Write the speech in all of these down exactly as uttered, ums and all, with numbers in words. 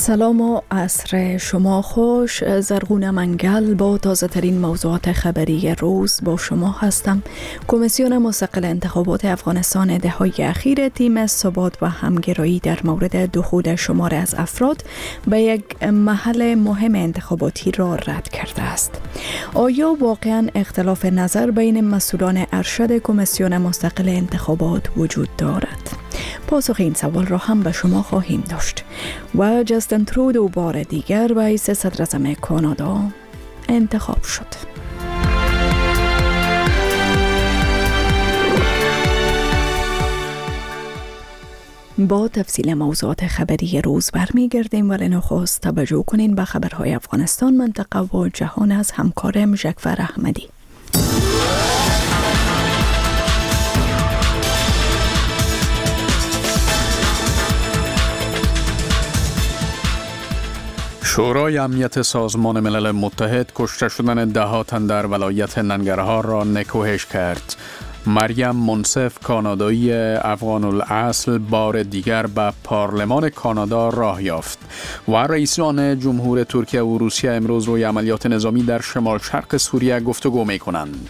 سلام و عصر شما خوش. زرغون منگل با تازه ترین موضوعات خبری روز با شما هستم. کمیسیون مستقل انتخابات افغانستان دههای اخیر تیم ثبات و همگرایی در مورد دخول شمار از افراد به یک محل مهم انتخاباتی را رد کرده است. آیا واقعا اختلاف نظر بین مسئولان ارشد کمیسیون مستقل انتخابات وجود دارد؟ پاسخ این سوال را هم به شما خواهیم داشت. و جاستین ترودو بار دیگر به حیث صدراعظم کانادا انتخاب شد. با تفصیل موضوعات خبری روز برمیگردیم، ولی نخست توجه کنین به خبرهای افغانستان، منطقه و جهان از همکارم ژکفر احمدی. شورای امنیت سازمان ملل متحد کشته شدن ده ها تن در ولایت ننگرهار را نکوهش کرد. مریم منصف، کانادایی افغان الاصل، بار دیگر به پارلمان کانادا راه یافت و رئیسان جمهور ترکیه و روسیه امروز روی عملیات نظامی در شمال شرق سوریه گفتگو می کنند.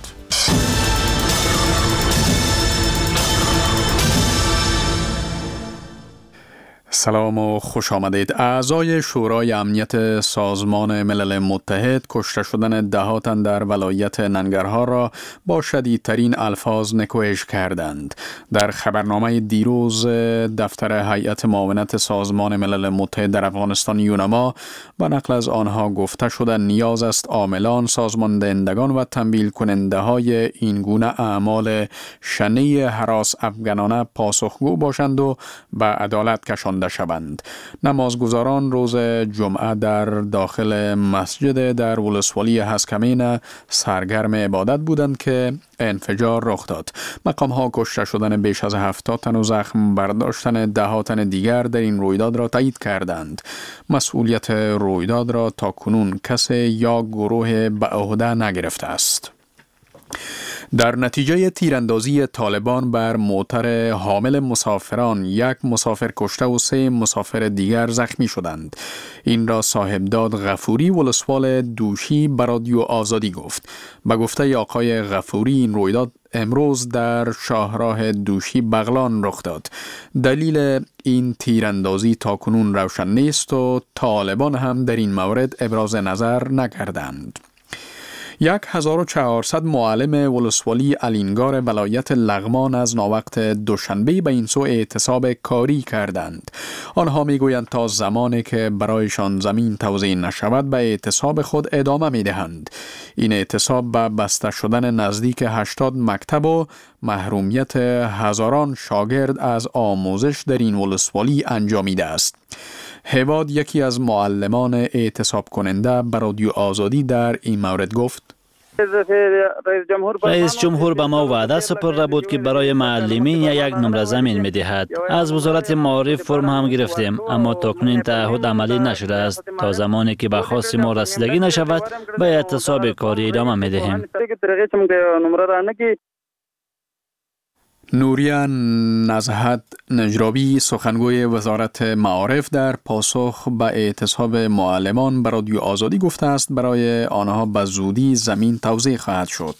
سلام و خوش آمدید. اعضای شورای امنیت سازمان ملل متحد کشته شدن ده ها تن در ولایت ننگرهار را با شدیدترین الفاظ نکوهش کردند. در خبرنامه دیروز دفتر هیئت معاونت سازمان ملل متحد در افغانستان یونما با نقل از آنها گفته شده نیاز است عاملان، سازماندهندگان و تنبیه کننده های این گونه اعمال شنیع هراس افغانانه پاسخگو باشند و به عدالت کشانده شوند. نمازگزاران روز جمعه در داخل مسجد در ولسوالی هسکمین سرگرم عبادت بودند که انفجار رخ داد. مقام ها کشته شدن بیش از هفتاد تن و زخم برداشتن ده ها تن دیگر در این رویداد را تایید کردند. مسئولیت رویداد را تا کنون کسی یا گروه به عهده نگرفته است. در نتیجه تیراندازی طالبان بر موتر حامل مسافران یک مسافر کشته و سه مسافر دیگر زخمی شدند. این را صاحبداد غفوری ولسوال دوشی به رادیو آزادی گفت. به گفته آقای غفوری این رویداد امروز در شاهراه دوشی بغلان رخ داد. دلیل این تیراندازی تاکنون روشن نیست و طالبان هم در این مورد ابراز نظر نکردند. یک هزار و چهارصد معلم ولسوالی الینگار ولایت لغمان از ناوقت دوشنبه به این سو اعتصاب کاری کردند. آنها میگویند تا زمانی که برایشان زمین توزیع نشود به اعتصاب خود ادامه میدهند. این اعتصاب به بسته شدن نزدیک هشتاد مکتب و محرومیت هزاران شاگرد از آموزش در این ولسوالی انجامیده است. هواد، یکی از معلمان اعتصاب کننده، به رادیو آزادی در این مورد گفت: رئیس جمهور به ما وعده سپرده بود که برای معلمین یک نمره زمین می دهد. از وزارت معارف فرم هم گرفتیم، اما تاکنون تعهد عملی نشده است. تا زمانی که به خواست ما رسیدگی نشود به اعتصاب کاری ادامه می دهیم. نوریه نزهت نجرابی، سخنگوی وزارت معارف، در پاسخ به اعتصاب معلمان به رادیو آزادی گفته است برای آنها به زودی زمین توزیع خواهد شد.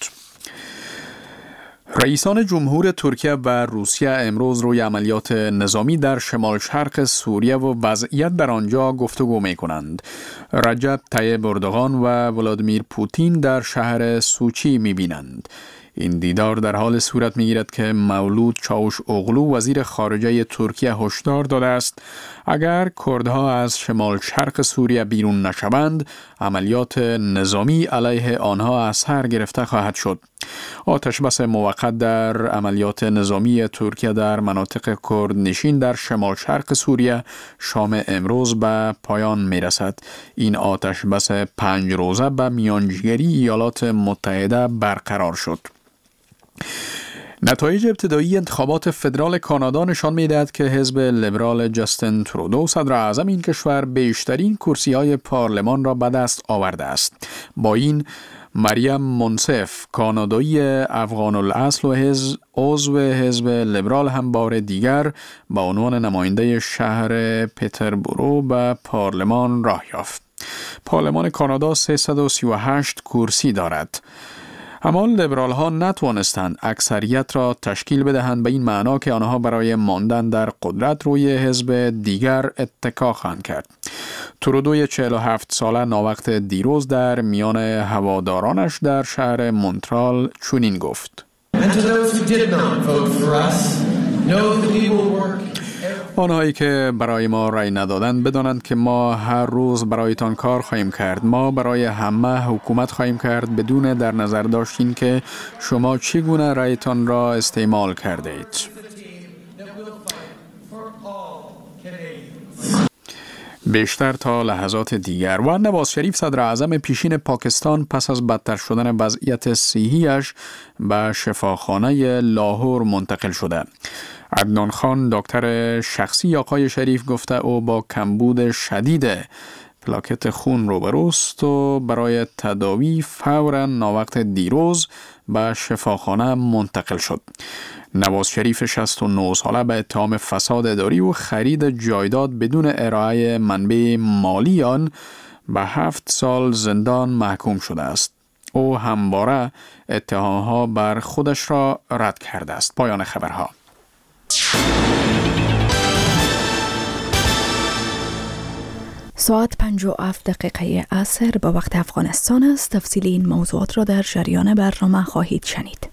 رئیسان جمهور ترکیه و روسیه امروز روی عملیات نظامی در شمال شرق سوریه و وضعیت در آنجا گفتگو می کنند. رجب طیب اردوغان و ولادیمیر پوتین در شهر سوچی می بینند. این دیدار در حال صورت می‌گیرد که مولود چاوش اوغلو وزیر خارجه ترکیه هشدار داده است اگر کردها از شمال شرق سوریه بیرون نشوند عملیات نظامی علیه آنها از سر گرفته خواهد شد. آتش بس موقت در عملیات نظامی ترکیه در مناطق کردنشین در شمال شرق سوریه شام امروز به پایان می‌رسد. این آتش بس پنج روزه به میانجیگری ایالات متحده برقرار شد. نتایج ابتدایی انتخابات فدرال کانادا نشان می‌دهد که حزب لیبرال جاستین ترودو صدر اعظم این کشور بیشترین کرسی‌های پارلمان را به دست آورده است. با این مریم منصف کانادایی افغان الاصل و حزب عضو حزب لیبرال هم بار دیگر با عنوان نماینده شهر پتربورو به پارلمان راه یافت. پارلمان کانادا سیصد و سی و هشت کرسی دارد. اما لیبرال ها نتوانستند اکثریت را تشکیل بدهند، به این معنا که آنها برای ماندن در قدرت روی حزب دیگر اتکا خواهند کرد. ترودوی چهل و هفت ساله ناوقت دیروز در میان هوادارانش در شهر مونترال چنین گفت: آنهایی که برای ما رای ندادند بدانند که ما هر روز برایتان کار خواهیم کرد. ما برای همه حکومت خواهیم کرد بدون در نظر داشتین که شما چگونه رایتان را استعمال کرده اید. بیشتر تا لحظات دیگر. و نواز شریف صدر اعظم پیشین پاکستان پس از بدتر شدن وضعیت صحیش به شفاخانه لاهور منتقل شده. عدنان خان دکتر شخصی آقای شریف گفته او با کمبود شدید پلاکت خون روبروست و برای تداوی فوراً ناوقت دیروز به شفاخانه منتقل شد. نواز شریف شصت و نه ساله به اتهام فساد اداری و خرید جایداد بدون ارائه منبع مالی آن به هفت سال زندان محکوم شده است. او همواره اتهامها بر خودش را رد کرده است. پایان خبرها. ساعت پنج و هفت دقیقه عصر به وقت افغانستان است. تفصیل این موضوعات را در جریان برنامه خواهید شنید.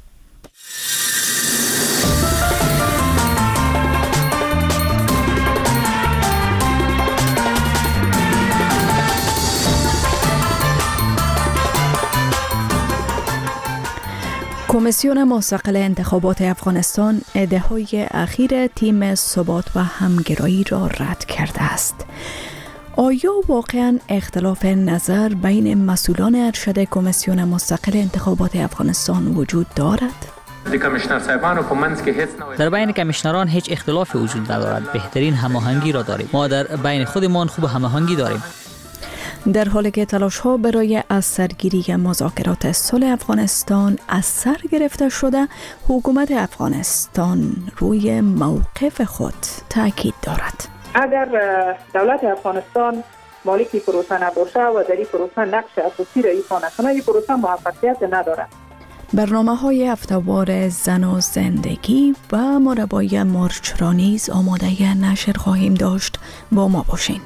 کمیسیون مستقل انتخابات افغانستان ادعاهای اخیر تیم ثبات و همگرایی را رد کرده است. آیا واقعاً اختلاف نظر بین مسئولان ارشد کمیسیون مستقل انتخابات افغانستان وجود دارد؟ در بین کمیشنران هیچ اختلافی وجود ندارد. بهترین هماهنگی را داریم. ما در بین خودمان خوب هماهنگی داریم. در حالی که تلاش ها برای از سرگیری مذاکرات صلح افغانستان از سر گرفته شده، حکومت افغانستان روی موقف خود تاکید دارد. اگر دولت افغانستان مالک پروسه نباشه و در این پروسه نقش اساسی را ایفا نکنه، این پروسه موفقیت ندارد. برنامه های هفته‌وار زن و زندگی و مربای مارچ را نیز آماده نشر خواهیم داشت. با ما باشین.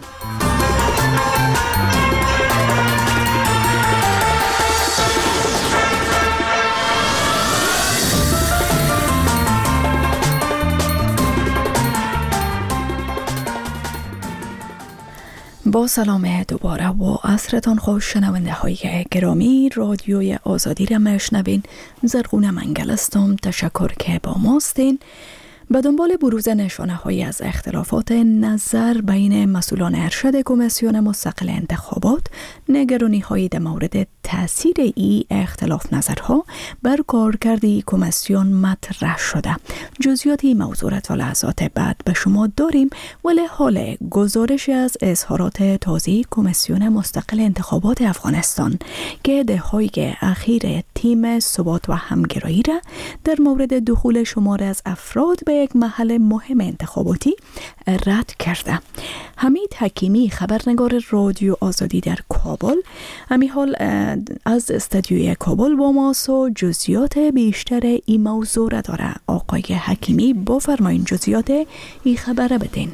با سلام دوباره و عصرتان خوش. شنونده های گرامی، رادیوی آزادی را میشنوین. زرغونه منگل هستم. تشکر که با ماستین. به دنبال بروز نشانه های از اختلافات نظر بین مسئولان ارشد کمیسیون مستقل انتخابات، نگرانی های در مورد تاثیر ای اختلاف نظرها بر کارکرد ای کمیسیون مطرح شده. جزئیات این موضوع تا لحظات بعد به شما داریم، ولی حال گزارش از اظهارات تازه کمیسیون مستقل انتخابات افغانستان که دههای اخیر تیم ثبات و همگرایی را در مورد دخول شمار از افراد به یک محل مهم انتخاباتی رد کرده. حمید حکیمی، خبرنگار رادیو آزادی در کابل، همین حال از استودیوی کابل با ماست و جزئیات بیشتر این موضوع را داره. آقای حکیمی، بفرمایین جزئیات این خبر بدین.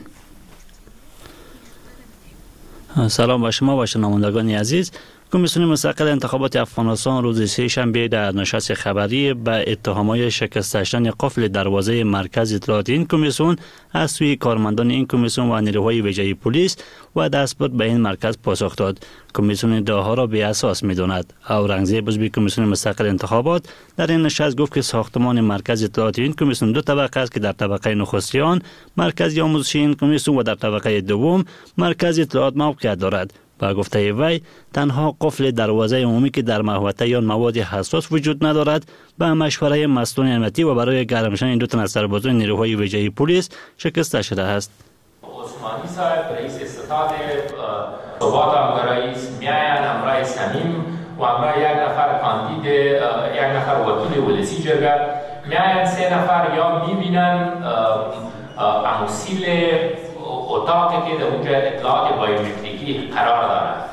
سلام با شما و شنوندگان عزیز. کمیسیون مستقل انتخابات افغانستان روز سه شنبه در نشست خبری به اتهامات شکست داشتن قفل دروازه مرکز اطلاعات این کمیسیون از سوی کارمندان این کمیسیون و نیروهای ویژه پلیس و دستبرد به این مرکز پاسخ داد. کمیسیون ادعاها را بی اساس می‌داند. اورنگزیب عضو کمیسیون مستقل انتخابات در این نشست گفت که ساختمان مرکز اطلاعات این کمیسیون دو طبقه است که در طبقه نخستین آن مرکز آموزشی این کمیسیون و در طبقه دوم مرکز اطلاعات موقعیت دارد. با گفته وی، تنها قفل دروازه عمومی که در محوطه یا مواد حساس وجود ندارد به مشوره مسئولان امنیتی و برای گرم شدن این دو تن از سربازان نیروهای ویژه پلیس شکسته شده است. عثمانی صاحب رئیس ستاد ثبات و رئیس میاین امرای صمیم و همراه یک نفر کاندید یک نفر وکیل ولسی جرگه میاین سه نفر یا میبینن اموسیل اتاقی که در اونجا اطلاعات بایومتریکی قرار داره.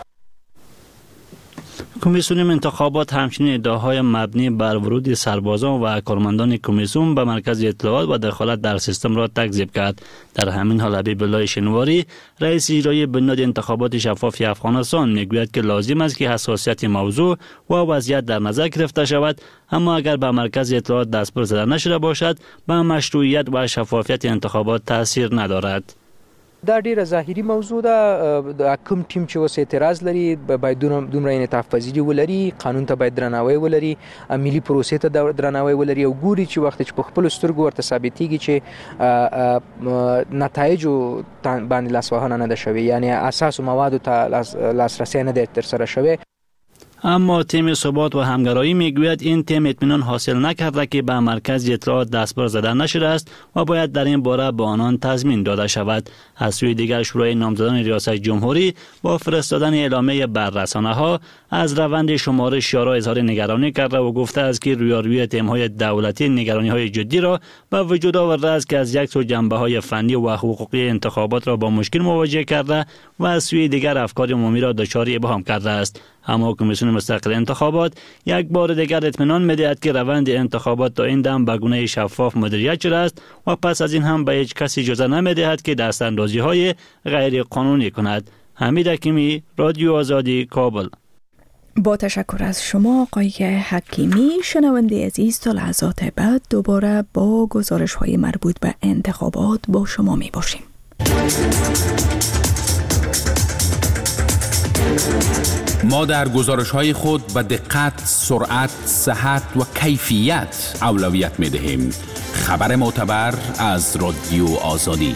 کمیسیون انتخابات همچنین ادعاهای مبنی بر ورود سربازان و کارمندان کمیسیون به مرکز اطلاعات و دخالت در سیستم را تکذیب کرد. در همین حال حبیب الله شنواری رئیس اجرایی بنیاد انتخابات شفاف افغانستان میگوید که لازم است که حساسیت موضوع و وضعیت در نظر گرفته شود، اما اگر به مرکز اطلاعات دستبر زده نشده باشد به مشروعیت و شفافیت انتخابات تاثیر ندارد. دا ډیره ظاهري موضوع ده. کوم ټیم چې اوس اعتراض لري باید دومره انعطاف پذیري ولري، قانون ته باید درناوی ولري، ملي پروسې ته درناوی ولري او ګوري چې وخت چې په خپل سترګو ورته ثابتېږي چې نتایجو باندې لاسوهنه نه ده شوې، یعنی اساسو موادو ته لاسرسی نه ده ترسره شوی. اما تیم ثبات و همگرایی میگوید این تیم اطمینان حاصل نکرده که به مرکز اطلاعات دستبر زده نشده است و باید در این باره به آنان تضمین داده شود. از سوی دیگر شورای نامزدان ریاست جمهوری با فرستادن اعلامیه بر رسانه‌ها از روند شمارش یارا اظهار نگرانی کرده و گفته است که رویارویی تیم‌های دولتی نگرانی‌های جدی را به وجود آورده است که از یک سو جنبه‌های فنی و حقوقی انتخابات را با مشکل مواجه کرده و از سوی دیگر افکار عمومی را دچار ابهام کرده است. اما کمیسیون مستقل انتخابات یک بار دیگر اطمینان می‌دهد که روند انتخابات تا این دم به گونه شفاف مدیریت شده است و پس از این هم به هیچ کسی اجازه نمی‌دهد که دستاندازی‌های غیر قانونی کند. حمید حکیمی، رادیو آزادی، کابل. با تشکر از شما آقای حکیمی. شنونده عزیز، تا لحظات بعد دوباره با گزارش‌های مربوط به انتخابات با شما می‌باشیم. ما در گزارش‌های خود به دقت، سرعت، صحت و کیفیت اولویت می‌دهیم. خبر معتبر از رادیو آزادی.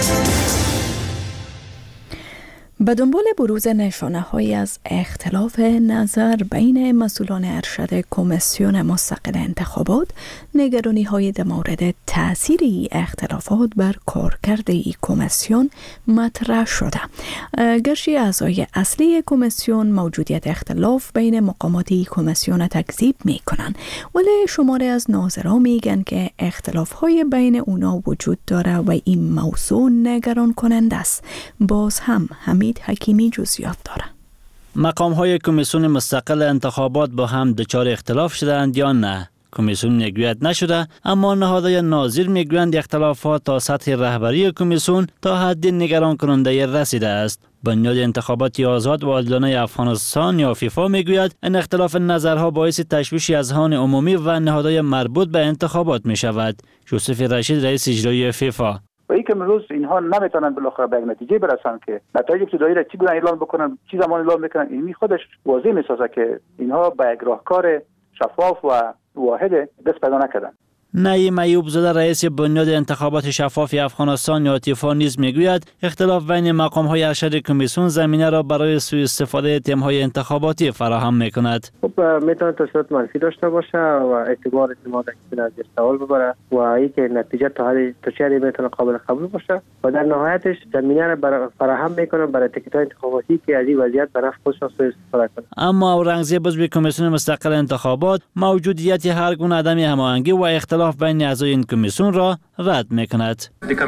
به دنبال بروز نشانه‌هایی از اختلاف نظر بین مسئولان ارشد کمیسیون مستقل انتخابات، نگرانی‌های در مورد تأثیر اختلافات بر کارکرد این کمیسیون مطرح شده. گرچه اعضای اصلی کمیسیون موجودیت اختلاف بین مقامات این کمیسیون تکذیب می‌کنند، ولی شماری از ناظران میگن که اختلاف‌های بین اونا وجود داره و این موضوع نگران کننده است. باز هم حمید حکیمی جزئیات داره. مقام های کمیسیون مستقل انتخابات با هم دچار اختلاف شدند یا نه؟ کمیسیون میگوید نشده، اما نهادهای ناظر میگویند اختلافات تا سطح رهبری کمیسیون تا حدی نگران کننده رسیده است. بنیاد انتخابات آزاد و عادلانه افغانستان یا فیفا میگوید این اختلاف نظرها باعث تشویش اذهان عمومی و نهادهای مربوط به انتخابات می شود. یوسف رشید، رئیس اجرایی فیفا: و این که امروز اینها نمیتونن بالاخره به نتیجه برسن که نتایج ابتدایی را چی گونه اعلام بکنن، چی زمان اعلام میکنن، این خودش واضح میسازه که اینها به یک راهکار شفاف و واحد دست پیدا نکردن. نعیم ایوب زاده، رئیس بنیاد انتخابات شفاف افغانستان یا تیفا نیز میگوید اختلاف بین مقام‌های ارشد کمیسیون زمینه را برای سوء استفاده تیم‌های انتخاباتی فراهم می‌کند. خب میتونه تاثیرات منفی داشته باشه و اعتبار اعتماد که از سوال ببره و اینکه نتیجه تا حدی تا چه حدی میتونه قابل قبول باشه و در نهایتش زمینه را برای فراهم میکنه برای تکیه‌های انتخاباتی که از این وضعیت به نفع خودشان سوء استفاده کنه. اما اورنگزیب عضو کمیسیون مستقل انتخابات موجودیت هر گونه عدم هماهنگی و اختلاف بین اعضای این کمیسیون را رد میکند.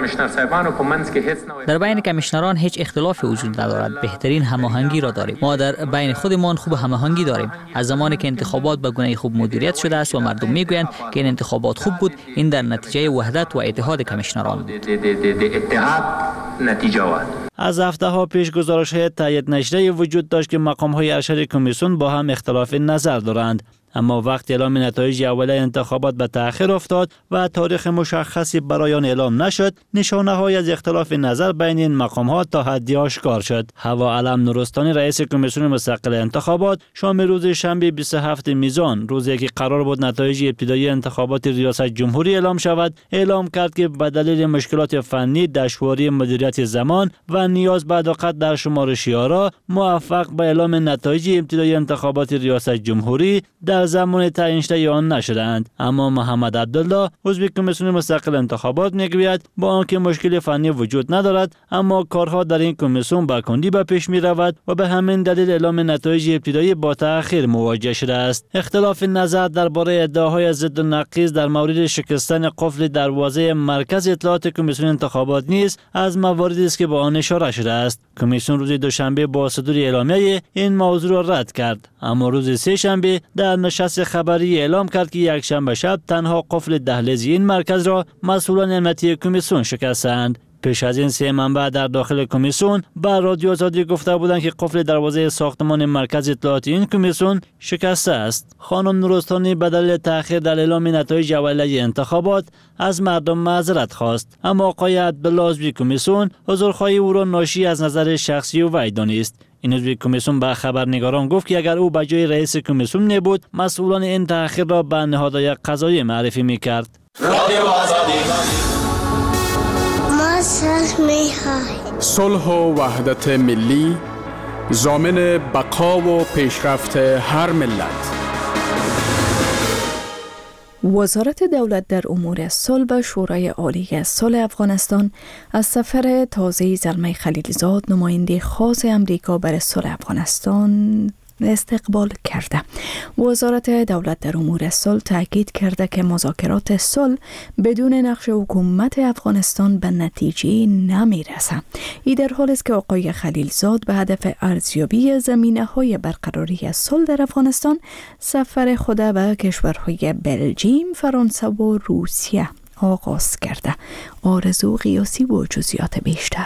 در بین کمیشنران هیچ اختلافی وجود ندارد. بهترین هماهنگی را داریم. ما در بین خودمان خوب هماهنگی داریم. از زمانی که انتخابات به گونه خوب مدیریت شده است و مردم میگویند که این انتخابات خوب بود، این در نتیجه وحدت و اتحاد کمیشنران بود. از هفته ها پیش گزارش های تایید نشده وجود داشت که مقام های ارشد کمیسیون با هم اختلاف نظر دارند، اما وقت اعلام نتایج اولیه انتخابات به تأخیر افتاد و تاریخ مشخصی برای آن اعلام نشد، نشانه های از اختلاف نظر بین این مقام ها تا حدی آشکار شد. هوا علم نورستانی، رئیس کمیسیون مستقل انتخابات، شام روز شنبه بیست و هفتم میزان، روزی که قرار بود نتایج ابتدایی انتخابات ریاست جمهوری اعلام شود، اعلام کرد که به دلیل مشکلات فنی، دشواری مدیریت زمان و نیاز به دقت در شمارش یارا، موفق به اعلام نتایج ابتدایی انتخابات ریاست جمهوری در در زمان تعیین شده آن نشدند. اما محمد عبدالله عضو کمیسیون مستقل انتخابات میگوید با آنکه مشکل فنی وجود ندارد اما کارها در این کمیسیون با کندی به پیش می رود و به همین دلیل اعلام نتایج ابتدایی با تأخیر مواجه شده است. اختلاف نظر درباره ادعاهای ضد و نقیض در مورد شکستن قفل دروازه مرکز اطلاعات کمیسیون انتخابات نیز از مواردی است که با آن اشاره شده است. کمیسیون روز دوشنبه با صدور اعلامیه این موضوع را رد کرد، اما روز سه شنبه در نشست خبری اعلام کرد که یک شنبه شب تنها قفل دهلیزی این مرکز را مسئولان امنیتی کمیسیون شکستند. پیش از این سه منبع در داخل کمیسیون به رادیو آزادی گفته بودند که قفل دروازه ساختمان مرکز اطلاعات این کمیسیون شکسته است. خانم نورستانی به دلیل تأخیر در اعلام نتایج اولیه انتخابات از مردم معذرت خواست، اما آقای عبدالله عضو کمیسیون حضورخواهی او را ناشی از نظر شخصی و وی دانست. این عضو کمیسیون به خبرنگاران گفت که اگر او به جای رئیس کمیسیون نبود مسئولان این تأخیر را به نهادهای قضایی معرفی می‌کرد. رادیو آزادی صلح و وحدت ملی ضامن بقا و پیشرفت هر ملت. وزارت دولت در امور صلح به شورای عالی صلح افغانستان از سفر تازه زلمه خلیلزاد نماینده خاص امریکا برای صلح افغانستان استقبال کرده. وزارت دولت در امور صلح تاکید کرده که مذاکرات صلح بدون نقش حکومت افغانستان به نتیجه نمی رسد. این در حالی است که آقای خلیلزاد به هدف ارزیابی زمینه‌های برقراری صلح در افغانستان سفر خود به کشورهای بلژیم، فرانسه و روسیه آغاز کرده. آرزو قیاسی و جزئیات بیشتر.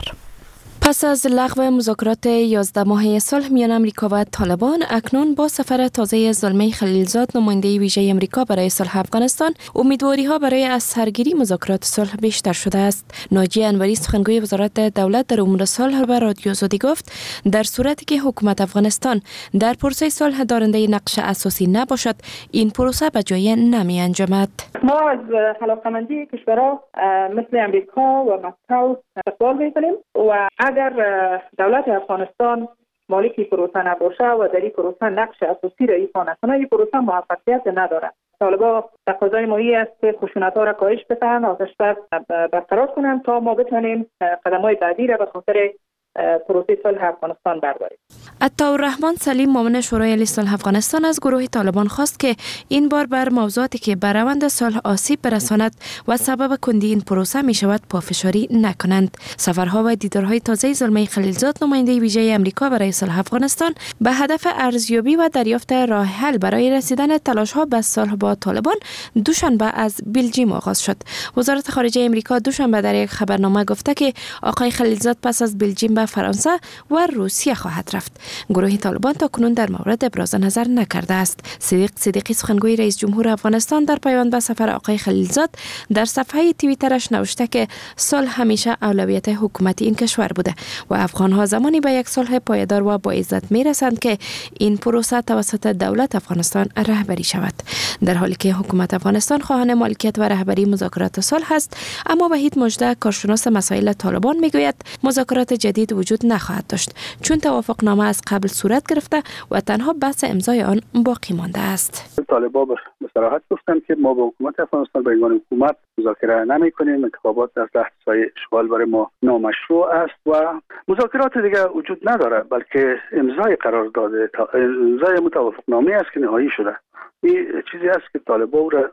پس از لغو مذاکرات یازده ماهه صلح میان امریکا و طالبان، اکنون با سفر تازه زلمه خلیلزاد نماینده ویژه امریکا برای صلح افغانستان، امیدواری ها برای از سرگیری مذاکرات صلح بیشتر شده است. ناجی انوری سخنگوی وزارت دولت در امور صلح به رادیو آزادی گفت در صورتی که حکومت افغانستان در پروسه صلح دارنده نقش اساسی نباشد، این پروسه به جای نمی انجامد. ما از علاقه‌مندی کشورها مثل امریکا و مسکو استقبال می‌کنیم و اگر دولت افغانستان مالک پروسه نباشه و در این پروسه نقش اساسی را ایفا نکنه، این پروسه موفقیت نداره. طالبا تقاضای ما است که خشونت‌ها را کاهش بدن، آتش بس برقرار کنند تا ما بتونیم قدم‌های بعدی را به خاطر پروسه صلح افغانستان برداریم. عطاالرحمن سلیم معاون شورای عالی صلح افغانستان از گروه طالبان خواست که این بار بر موضوعاتی که بر روند صلح آسیب برساند و سبب کندی این پروسه می شود پافشاری نکنند. سفرها و دیدارهای تازه زلمه خلیلزاد نماینده ویژه امریکا برای صلح افغانستان به هدف ارزیابی و دریافت راه حل برای رسیدن تلاش‌ها به صلح با طالبان دوشنبه از بلژیم آغاز شد. وزارت خارجه امریکا دوشنبه در یک خبرنامه گفته که آقای خلیلزاد پس از بلژیم به فرانسه و روسیه خواهد رفت. گروه طالبان تا کنون در مورد ابراز نظر نکرده است. صدیق صدیقی سخنگوی رئیس جمهور افغانستان در پیوند به سفر آقای خلیلزاد در صفحه توییترش نوشته که صلح همیشه اولویت حکومت این کشور بوده و افغان‌ها زمانی به یک صلح پایدار و با عزت میرسند که این پروسه توسط دولت افغانستان رهبری شود. در حالی که حکومت افغانستان خواهان مالکیت و رهبری مذاکرات صلح است، اما وحید مژده کارشناس مسائل طالبان میگوید مذاکرات جدید وجود نخواهد داشت چون توافقنامه از قبل صورت گرفته و تنها بحث امضای آن باقی مانده است. طالبان به صراحت گفتند که ما با حکومت افغانستان به عنوان حکومت مذاکره نمی‌کنیم، انتخابات در تحت سایه اشغال برای ما نامشروع است و مذاکرات دیگر وجود نداره، بلکه امضای قرارداد امضای متوافقنامه است که نهایی شده. این چیزی است که طالبان را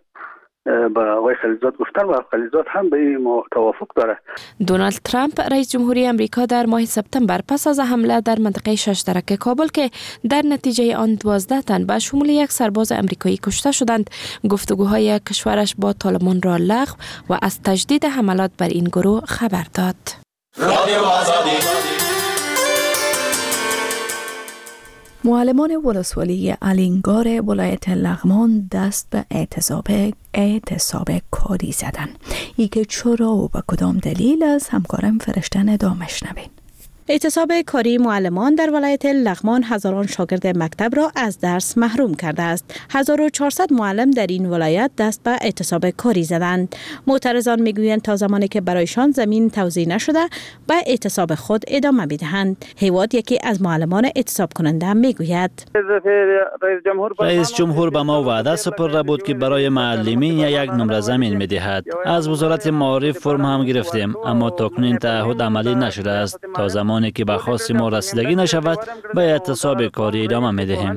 با آقای خلیلزاد گفتن و خلیلزاد هم به این توافق داره. دونالد ترامپ رئیس جمهوری امریکا در ماه سپتامبر پس از حمله در منطقه ششترک کابل که در نتیجه آن دوازده تن به شمول یک سرباز امریکایی کشته شدند، گفتگوهای کشورش با طالبان را لغو و از تجدید حملات بر این گروه خبر داد. رادیو آزادی. معلمان ولسوالی الینگار ولایت لغمان دست به اعتصاب اعتصاب کاری زدن. ای که چرا و به کدام دلیل از همکارم فرشته ندامش نبین. اعتصاب کاری معلمان در ولایت لغمان هزاران شاگرد مکتب را از درس محروم کرده است. هزار و چهارصد معلم در این ولایت دست به اعتصاب کاری زدند. معترضان میگویند تا زمانی که برایشان زمین توزیع نشده به اعتصاب خود ادامه میدهند. هیواد یکی از معلمان اعتصاب کننده میگوید رئیس جمهور به ما وعده سپرده بود که برای معلمین یک نمره زمین میدهد. از وزارت معارف فرم هم گرفتیم اما تاکنون تعهد عملی نشده است. تا زمانی که به خواست ما رسیدگی نشود به اعتصاب کاری ادامه میدهیم.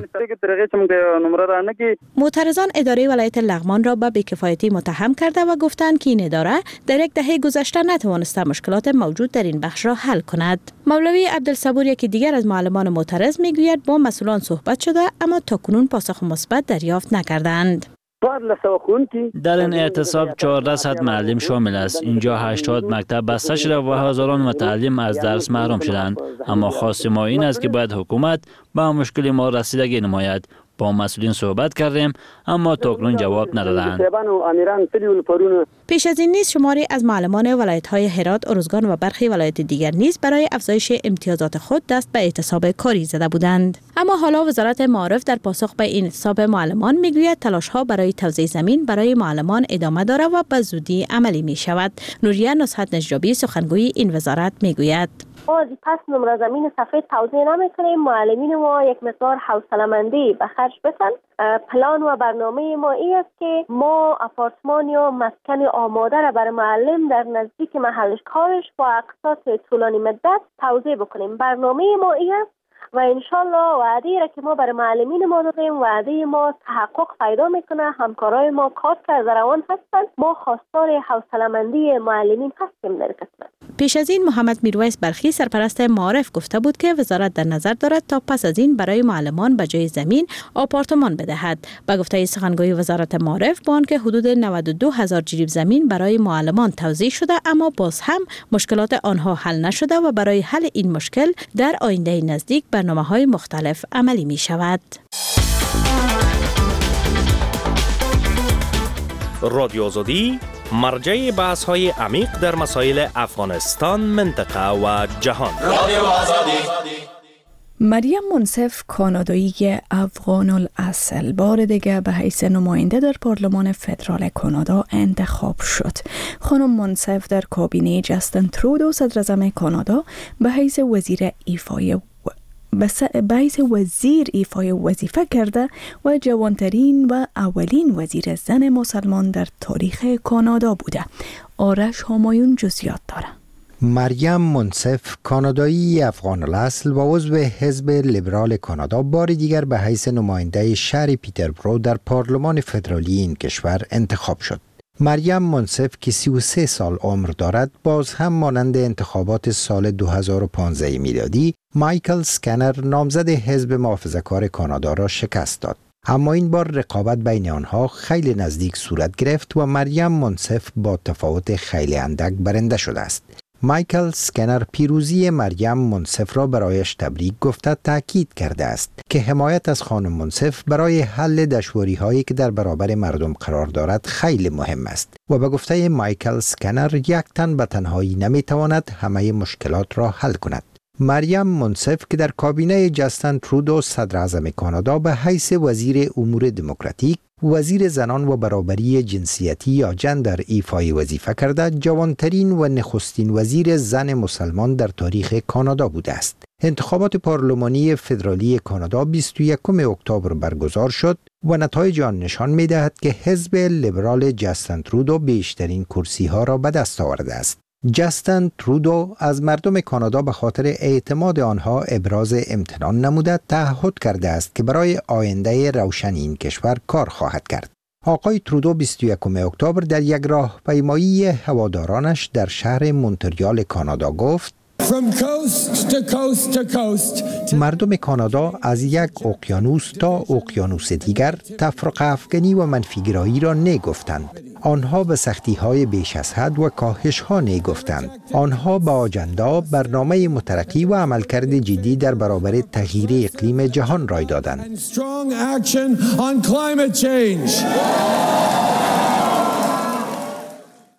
معترضان اداره ولایت لغمان را به بی‌کفایتی متهم کرده و گفتند که این اداره در یک دهه گذشته نتوانسته مشکلات موجود در این بخش را حل کند. مولوی عبدالصبور یکی دیگر از معلمان معترض میگوید با مسئولان صحبت شده اما تاکنون پاسخ مثبت دریافت نکردند. در این اعتصاب چهارده صد معلم شامل است. اینجا هشتاد مکتب بسته شده و هزاران متعلم از درس محروم شدند. اما خواست ما این است که باید حکومت به مشکل ما رسیدگی نماید. با مسئولین صحبت کردیم اما تاکنون جواب ندادند. پیش از این نیز شماری از معلمان ولایت‌های هرات، ارزگان و برخی ولایت دیگر نیز برای افزایش امتیازات خود دست به اعتصاب کاری زده بودند. اما حالا وزارت معارف در پاسخ به این اعتصاب معلمان میگوید تلاش‌ها برای توزیع زمین برای معلمان ادامه دارد و به زودی عملی می شود. نوریه نصحت نجابی سخنگوی این وزارت میگوید ما از پس نمره زمین سفید توزیع نمی کنیم. معلمین ما یک مقدار حوصله‌مندی به خرج بدن. پلان و برنامه ما این است که ما آپارتمان یا مسکن آماده را برای معلم در نزدیک محل کارش با اقساط طولانی مدت توزیع بکنیم. برنامه ما این است و انشالله وعده را که ما برای معلمین ما دادیم وعده ما تحقق پیدا میکنه. همکارای ما کار کرده روان هستند. ما خواستار حوصله‌مندی معلمین هستیم در قسمت. پیش از این محمد میرویس برخی سرپرست معارف گفته بود که وزارت در نظر دارد تا پس از این برای معلمان به جای زمین آپارتمان بدهد. به گفته سخنگوی وزارت معارف با آنکه حدود نود و دو هزار جریب زمین برای معلمان توزیع شده اما باز هم مشکلات آنها حل نشده و برای حل این مشکل در آینده نزدیک برنامه‌های مختلف عملی می شود. رادیو آزادی مرجع بحث‌های عمیق در مسائل افغانستان، منطقه و جهان. رادیو آزادی. مریم منصف کانادایی افغان الاصل بار دیگه به حیث نماینده در پارلمان فدرال کانادا انتخاب شد. خانم منصف در کابینه جاستین ترودو صدر اعظم کانادا به حیث وزیر ایفای به حیث وزیر ایفای وظیفه کرده و جوانترین و اولین وزیر زن مسلمان در تاریخ کانادا بوده. آرش همایون جزئیات داره. مریم منصف کانادایی افغان الاصل و عضو حزب لیبرال کانادا بار دیگر به حیث نماینده شهر پیتربرو در پارلمان فدرالی این کشور انتخاب شد. مریم منصف که سی و سه سال عمر دارد باز هم مانند انتخابات سال دو هزار و پانزده میلادی مایکل سکنر نامزد حزب محافظه‌کار کانادا را شکست داد. اما این بار رقابت بین آنها خیلی نزدیک صورت گرفت و مریم منصف با تفاوت خیلی اندک برنده شده است. مایکل سکنر پیروزی مریم منصف را برایش تبریک گفته تاکید کرده است که حمایت از خانم منصف برای حل دشواری‌هایی که در برابر مردم قرار دارد خیلی مهم است و به گفته مایکل سکنر یک تن به تنهایی نمیتواند همه مشکلات را حل کند. مریم منصف که در کابینه جاستین ترودو صدر اعظم کانادا به حیث وزیر امور دموکراتیک، وزیر زنان و برابری جنسیتی یا جندر ایفای وظیفه کرده، جوانترین و نخستین وزیر زن مسلمان در تاریخ کانادا بوده است. انتخابات پارلمانی فدرالی کانادا بیست و یکم اکتبر برگزار شد و نتایج آن نشان می‌دهد که حزب لیبرال جاستین ترودو بیشترین کرسی‌ها را به دست آورده است. جاستین ترودو از مردم کانادا به خاطر اعتماد آنها ابراز امتنان نموده تعهد کرده است که برای آینده روشن این کشور کار خواهد کرد. آقای ترودو بیست و یکم اکتبر در یک راهپیمایی هوادارانش در شهر مونتریال کانادا گفت: From coast to coast to coast. مردم کانادا از یک اقیانوس تا اقیانوس دیگر تفرقه افکنی و منفیگرایی را نگفتند. آنها به سختی‌های بیش از حد و کاهش‌ها نگفتند. آنها با آجندا، برنامه مترقی و عملکرد جدی در برابر تغییر اقلیم جهان رای دادند.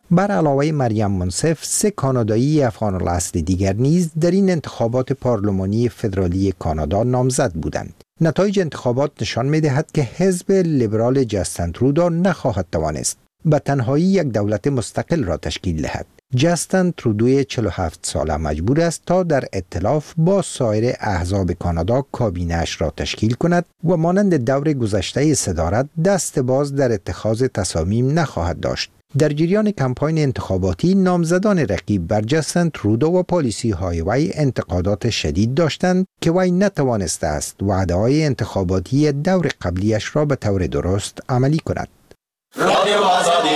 بر علاوه مریم منصف، سه کانادایی افغان الاصل دیگر نیز در این انتخابات پارلمانی فدرالی کانادا نامزد بودند. نتایج انتخابات نشان می‌دهد که حزب لیبرال جاستن ترودو نخواهد توانست به تنهایی یک دولت مستقل را تشکیل دهد. جاستن ترودو چهل و هفت ساله مجبور است تا در ائتلاف با سایر احزاب کانادا کابینه‌اش را تشکیل کند و مانند دور گذشته صدارت دست باز در اتخاذ تصامیم نخواهد داشت. در جریان کمپاین انتخاباتی نامزدان رقیب بر جاستن ترودو و پالیسی های وی انتقادات شدید داشتند که وی نتوانسته است وعده های انتخاباتی دور قبلیش را به طور درست عملی کند. رادیو آزادی.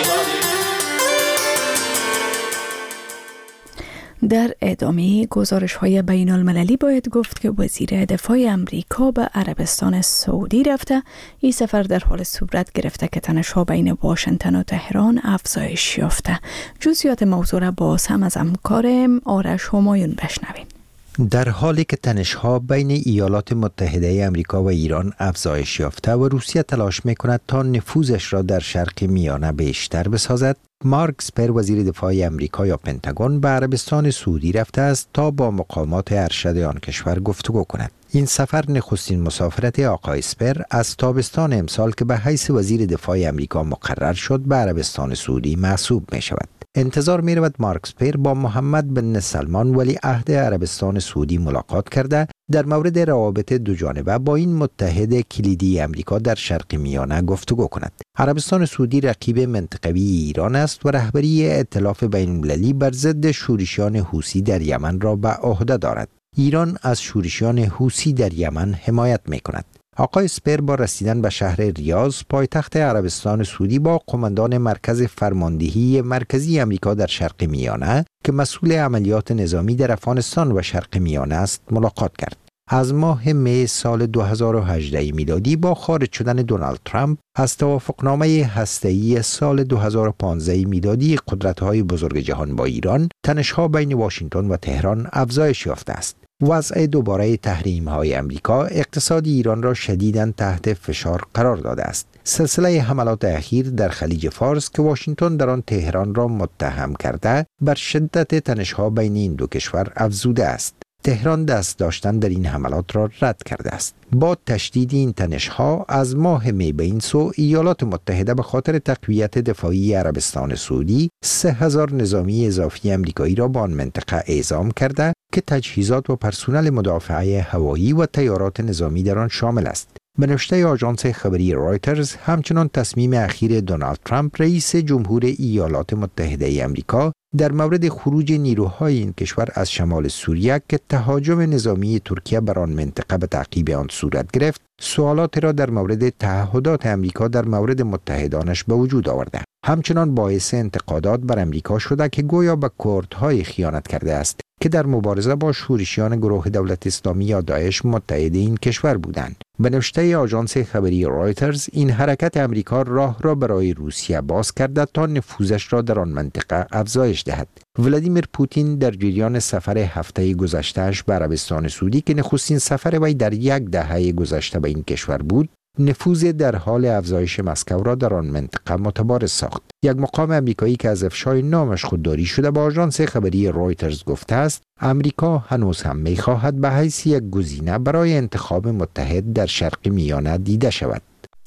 در ادامه گزارش های بین المللی باید گفت که وزیر دفاع امریکا به عربستان سعودی رفته. این سفر در حال صورت گرفته که تنش‌ها بین واشنگتن و تهران افزایش یافته. جزئیات موضوع را باز هم از همکارم آرش همایون بشنویم. در حالی که تنش‌ها بین ایالات متحده آمریکا و ایران افزایش یافته و روسیه تلاش می‌کند تا نفوذش را در شرق میانه بیشتر بسازد، مارک اسپر وزیر دفاع آمریکا یا پنتاگون به عربستان سعودی رفته است تا با مقامات ارشد آن کشور گفتگو کند. این سفر نخستین مسافرت آقای اسپر از تابستان امسال که به حیث وزیر دفاع آمریکا مقرر شد به عربستان سعودی محسوب می شود. انتظار می رود مارک اسپر با محمد بن سلمان ولی عهد عربستان سعودی ملاقات کرده در مورد روابط دو جانبه با این متحد کلیدی آمریکا در شرق میانه گفتگو کند. عربستان سعودی رقیب منطقوی ایران است و رهبری ائتلاف بین المللی بر ضد شورشیان حوثی در یمن را به عهده دارد. ایران از شورشیان حوثی در یمن حمایت می کند. آقای اسپر با رسیدن به شهر ریاض پایتخت عربستان سعودی با قماندان مرکز فرماندهی مرکزی آمریکا در شرق میانه که مسئول عملیات نظامی در افغانستان و شرق میانه است ملاقات کرد. از ماه می سال دو هزار و هجده میلادی با خارج شدن دونالد ترامپ از توافقنامه هسته‌ای سال دو هزار و پانزده میلادی قدرت‌های بزرگ جهان با ایران، تنش‌ها بین واشنگتن و تهران افزایش یافته است. وضع دوباره تحریم‌های آمریکا اقتصاد ایران را شدیداً تحت فشار قرار داده است. سلسله حملات اخیر در خلیج فارس که واشنگتن در آن تهران را متهم کرده، بر شدت تنش‌ها بین این دو کشور افزوده است. تهران دست داشتن در این حملات را رد کرده است. با تشدید این تنش‌ها از ماه می به این سو ایالات متحده به خاطر تقویت دفاعی عربستان سعودی سه هزار نظامی اضافی آمریکایی را به آن منطقه اعزام کرده که تجهیزات و پرسنل مدافعه هوایی و تیارات نظامی در آن شامل است. به نوشته آژانس خبری رایترز، همچنان تصمیم اخیر دونالد ترامپ رئیس جمهور ایالات متحده آمریکا در مورد خروج نیروهای این کشور از شمال سوریه که تهاجم نظامی ترکیه بر آن منطقه به تعقیب آن صورت گرفت، سوالات را در مورد تعهدات آمریکا در مورد متحدانش به وجود آورده. همچنان باعث انتقادات بر آمریکا شده که گویا به کردهای خیانت کرده است که در مبارزه با شورشیان گروه دولت اسلامی یا داعش متحد این کشور بودند. به نوشته آژانس خبری رایترز، این حرکت آمریکا راه را برای روسیه باز کرده تا نفوذش را در آن منطقه افزایش دهد. ولادیمیر پوتین در جریان سفر هفته گذشته‌اش به عربستان سعودی که نخستین سفر وی در یک دهه گذشته به این کشور بود، نفوذ در حال افزایش مسکو را در آن منطقه متبارز ساخت. یک مقام آمریکایی که از افشای نامش خودداری شده با آژانس خبری رایترز گفته است آمریکا هنوز هم می‌خواهد به حیث یک گزینه برای انتخاب متحد در شرق میانه دیده شود.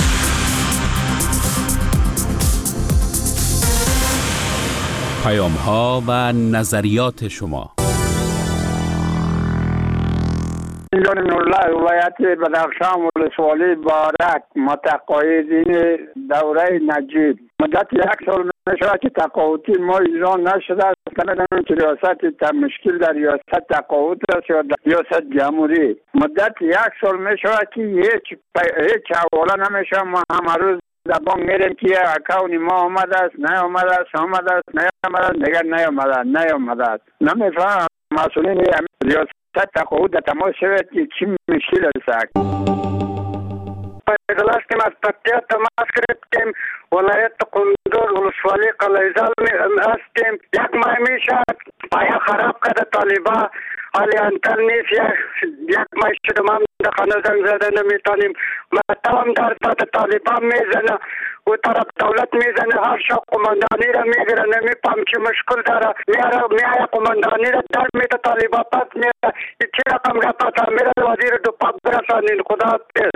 پیام‌ها و نظریات شما. جان نورالله ولایت بدخشان ولسوالی بارک متقاعدین دوره نجیب مدت یک سال میشه که تقاعدی ما ایران نشده است. نمیدونم که ریاست مشکل در ریاست تقاعد است یا در ریاست جمهوری. مدت یک سال میشه که هیچ هیچ حواله نمیشه. ما همه روز در بانک میریم که اکاونی ما آمده است نیامده است آمده است نیامده است دیگر نیامده است نیامده است. نمیفهم مسئولین ریاست تقاعد تمام شود که چی مشکل است. اجلاس که از پکتیا تماس کردیم ولایت قندوز ولسوالی قلعه‌زال هستیم. یک ماه میشه پایه خراب کرده طالبا. حالی انتر نیست، یک مشتم هم دخانه زنگ زده نمیتانیم. مطلب هم در سطح طالبا میزنه و طرف دولت میزنه، هر شا قماندانی را میگیره، نمیپام چه مشکل داره، میاره میاره قماندانی را در میده طالبا پس میره. چی رقم گفت میره وزیر دو پاک برسانین. خدا پیز.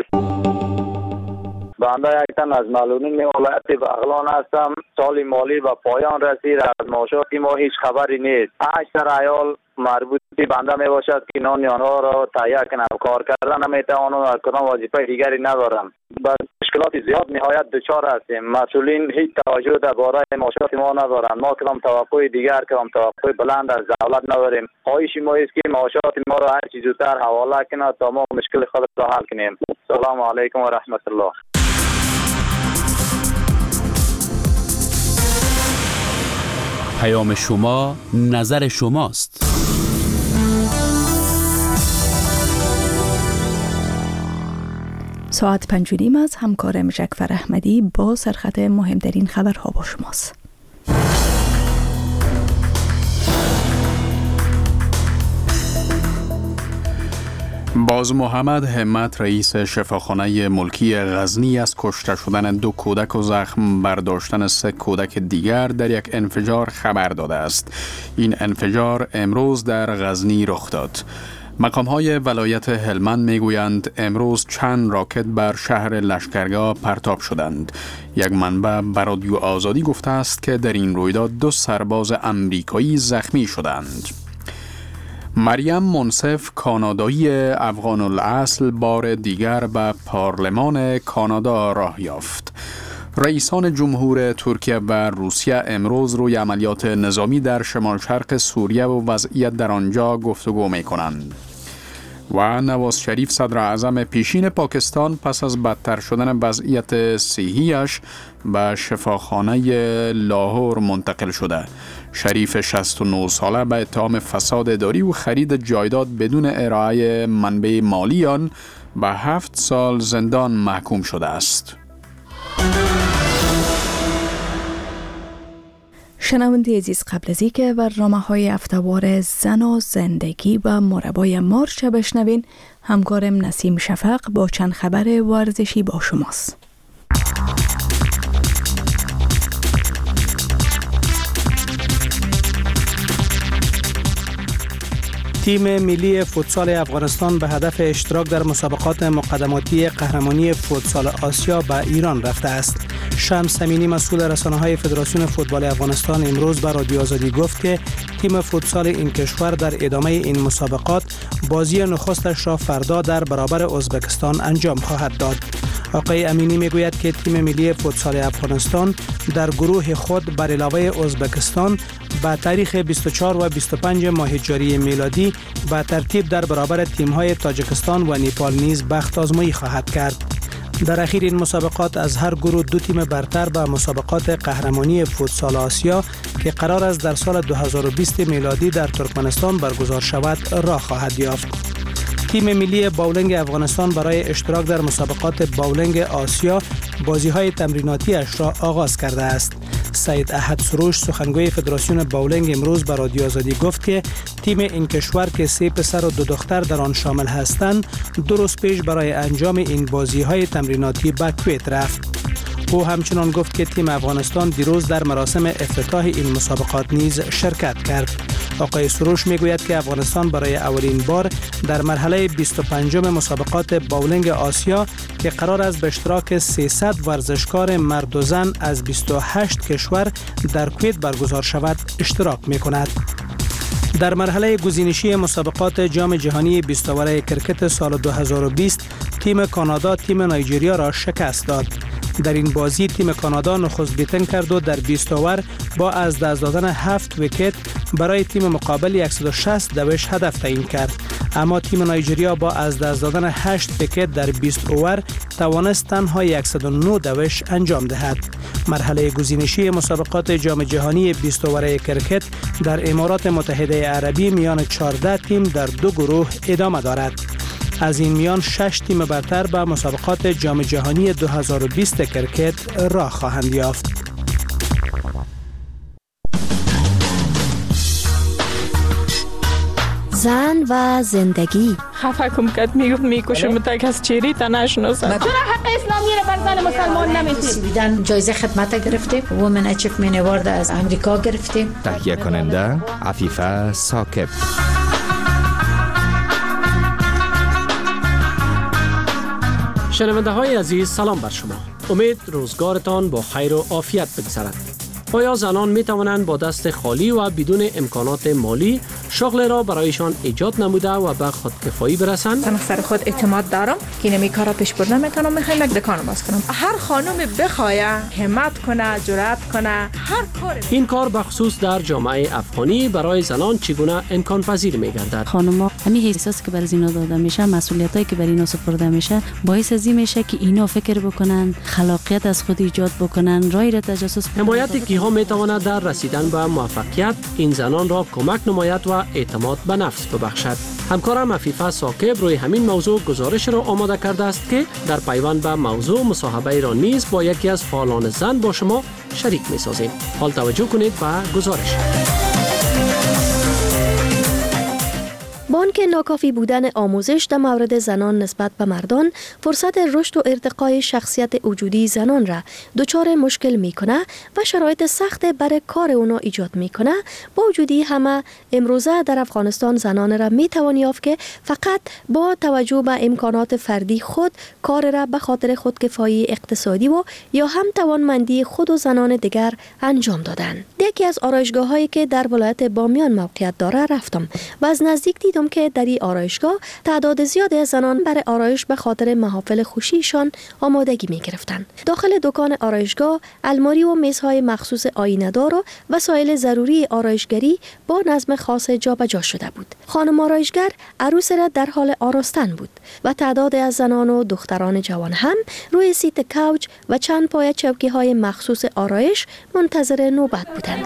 بنده یک تن از معلولین ولایت بغلان هستم. سال مالی به پایان رسید، از معاشات ما هیچ خبری نیست. اکثر عیال مربوط به بنده می باشد که نان آنها را تهیه کنند، کار کردن نمیتوانند، کدام وظیفه دیگری ندارند. با مشکلات زیاد نهایت دچار هستیم. مسئولین هیچ توجه درباره معاشات ما ندارند. ما کدام توقع دیگر، کدام توقع بلند از دولت نداریم. خواهش ما است که معاشات ما را هر چیز زودتر حواله کند تا ما مشکل خود را حل کنیم. السلام علیکم و رحمت الله. پیام شما نظر شماست. ساعت پنج و نیم از همکارم جعفر احمدی با سرخط مهمترین خبرها با شماست. باز محمد همت رئیس شفاخانه ملکی غزنی از کشته شدن دو کودک و زخم برداشتن سه کودک دیگر در یک انفجار خبر داده است. این انفجار امروز در غزنی رخ داد. مقام‌های ولایت هلمند میگویند امروز چند راکت بر شهر لشکرگاه پرتاب شدند. یک منبع به رادیو آزادی گفته است که در این رویداد دو سرباز امریکایی زخمی شدند. مریم منصف کانادایی افغان الاصل بار دیگر به پارلمان کانادا راه یافت. رئیسان جمهور ترکیه و روسیه امروز روی عملیات نظامی در شمال شرق سوریه و وضعیت در آنجا گفتگو می کنند. و نواز شریف صدر اعظم پیشین پاکستان پس از بدتر شدن وضعیت صحیش به شفاخانه لاهور منتقل شده. شریف شصت و نه ساله به اتهام فساد اداری و خرید جایداد بدون ارائه منبع مالی آن به هفت سال زندان محکوم شده است. شنونده عزیز، قبل از اینکه برنامه‌های هفته‌وار زن و زندگی و مربای مارچ بشنوین، همکارم نسیم شفق با چند خبر ورزشی با شماست. تیم ملی فوتسال افغانستان به هدف اشتراک در مسابقات مقدماتی قهرمانی فوتسال آسیا به ایران رفته است. شمس امینی مسئول رسانه‌های فدراسیون فوتبال افغانستان امروز به رادیو آزادی گفت که تیم فوتسال این کشور در ادامه این مسابقات بازی نخستش را فردا در برابر ازبکستان انجام خواهد داد. آقای امینی میگوید که تیم ملی فوتسال افغانستان در گروه خود بر علاوه ازبکستان به تاریخ بیست و چهار و بیست و پنج ماه جاری میلادی به ترتیب در برابر تیم‌های تاجیکستان و نیپال نیز بخت آزمایی خواهد کرد. در اخیر این مسابقات از هر گروه دو تیم برتر به مسابقات قهرمانی فوتسال آسیا که قرار است در سال دو هزار و بیست میلادی در ترکمنستان برگزار شود راه خواهد یافت. تیم ملی باولنگ افغانستان برای اشتراک در مسابقات باولنگ آسیا بازی‌های تمریناتی اش را آغاز کرده است. سید احد سروش سخنگوی فدراسیون باولنگ امروز به رادیو آزادی گفت که تیم این کشور که سه پسر و دو دختر در آن شامل هستند دو روز پیش برای انجام این بازی‌های تمریناتی به کویت رفت. او همچنان گفت که تیم افغانستان دیروز در مراسم افتتاح این مسابقات نیز شرکت کرد. آقای سروش میگوید که افغانستان برای اولین بار در مرحله بیست و پنجم مسابقات باولنگ آسیا که قرار است به اشتراک سیصد ورزشکار مرد و زن از بیست و هشت کشور در کویت برگزار شود اشتراک میکند. در مرحله گزینشی مسابقات جام جهانی بیست اوور کرکت سال دو هزار و بیست تیم کانادا تیم نایجریا را شکست داد. در این بازی تیم کانادا نخست بیتن کرد و در بیست اوور با از دست دادن هفت ویکت برای تیم مقابل صد و شصت دوش هدف تعیین کرد، اما تیم نایجریا با از دست دادن هشت ویکت در بیست اوور توانست تنها صد و نه دوش انجام دهد. مرحله گزینشی مسابقات جام جهانی بیست اوور کرکت در امارات متحده عربی میان چهارده تیم در دو گروه ادامه دارد. از این میان شش تیم برتر به مسابقات جام جهانی دو هزار و بیست کرکت راه خواهند یافت. زن و زندگی. خفه کم کد میگفت میکشم تا کس چیری تا نشناسم. چرا حق اسلامی رو بر زن مسلمان نمیدید؟ جایزه خدمت گرفتیم، وومن اچیومنت اوارد از امریکا گرفتیم. تهیه کننده عفیفه ثاقب. شنونده های عزیز، سلام بر شما. امید روزگارتان با خیر و عافیت بگذرد. آیا زنان می توانند با دست خالی و بدون امکانات مالی شغل را برایشان ایجاد نموده و به خودکفایی برسند؟ من سر خود اعتماد دارم که اینمی کارا پیش برده میتونم، میخوایم یک دکان باز کنم. هر خانم بخواد همت کنه، جرأت کنه، هر کاری. این کار به خصوص در جامعه افغانی برای زنان چگونه امکان پذیر میگردد؟ خانم‌ها همین احساس که برای اینا داده میشه، مسئولیتایی که برای اینا سپرده میشه، باعث ازی میشه که اینا فکر بکنن، خلاقیت از خود ایجاد بکنن، رای را تجسس کنن. حمایت کیها میتواند در رسیدن به موفقیت این زنان را کمک نماید و اعتماد به نفس ببخشد. همکارم عفیفه ثاقب روی همین موضوع گزارش را آماده کرده است که در پیوند به موضوع مصاحبه را نیز با یکی از فعالان زن با شما شریک می‌سازیم. حال توجه کنید به گزارش. بانک ناکافی بودن آموزش در مورد زنان نسبت به مردان فرصت رشد و ارتقای شخصیت وجودی زنان را دچار مشکل میکنه و شرایط سخت برای کار اونا ایجاد میکنه. با وجودی همه امروزه در افغانستان زنان را میتوان یافت که فقط با توجه به امکانات فردی خود کار را به خاطر خودکفایی اقتصادی و یا هم توانمندی خود و زنان دیگر انجام دادن. یکی از آرایشگاه هایی که در ولایت بامیان موقعیت داره رفتم و از نزدیک دیدم که در این آرایشگاه تعداد زیادی از زنان برای آرایش به خاطر محافل خوشیشان آمادگی می گرفتند. داخل دکان آرایشگاه الماری و میزهای مخصوص آینه‌دار و وسایل ضروری آرایشگری با نظم خاص جابجا شده بود. خانم آرایشگر عروس را در حال آراستن بود و تعداد از زنان و دختران جوان هم روی سیت کوچ و چند پایه چوکی های مخصوص آرایش منتظر نوبت بودند.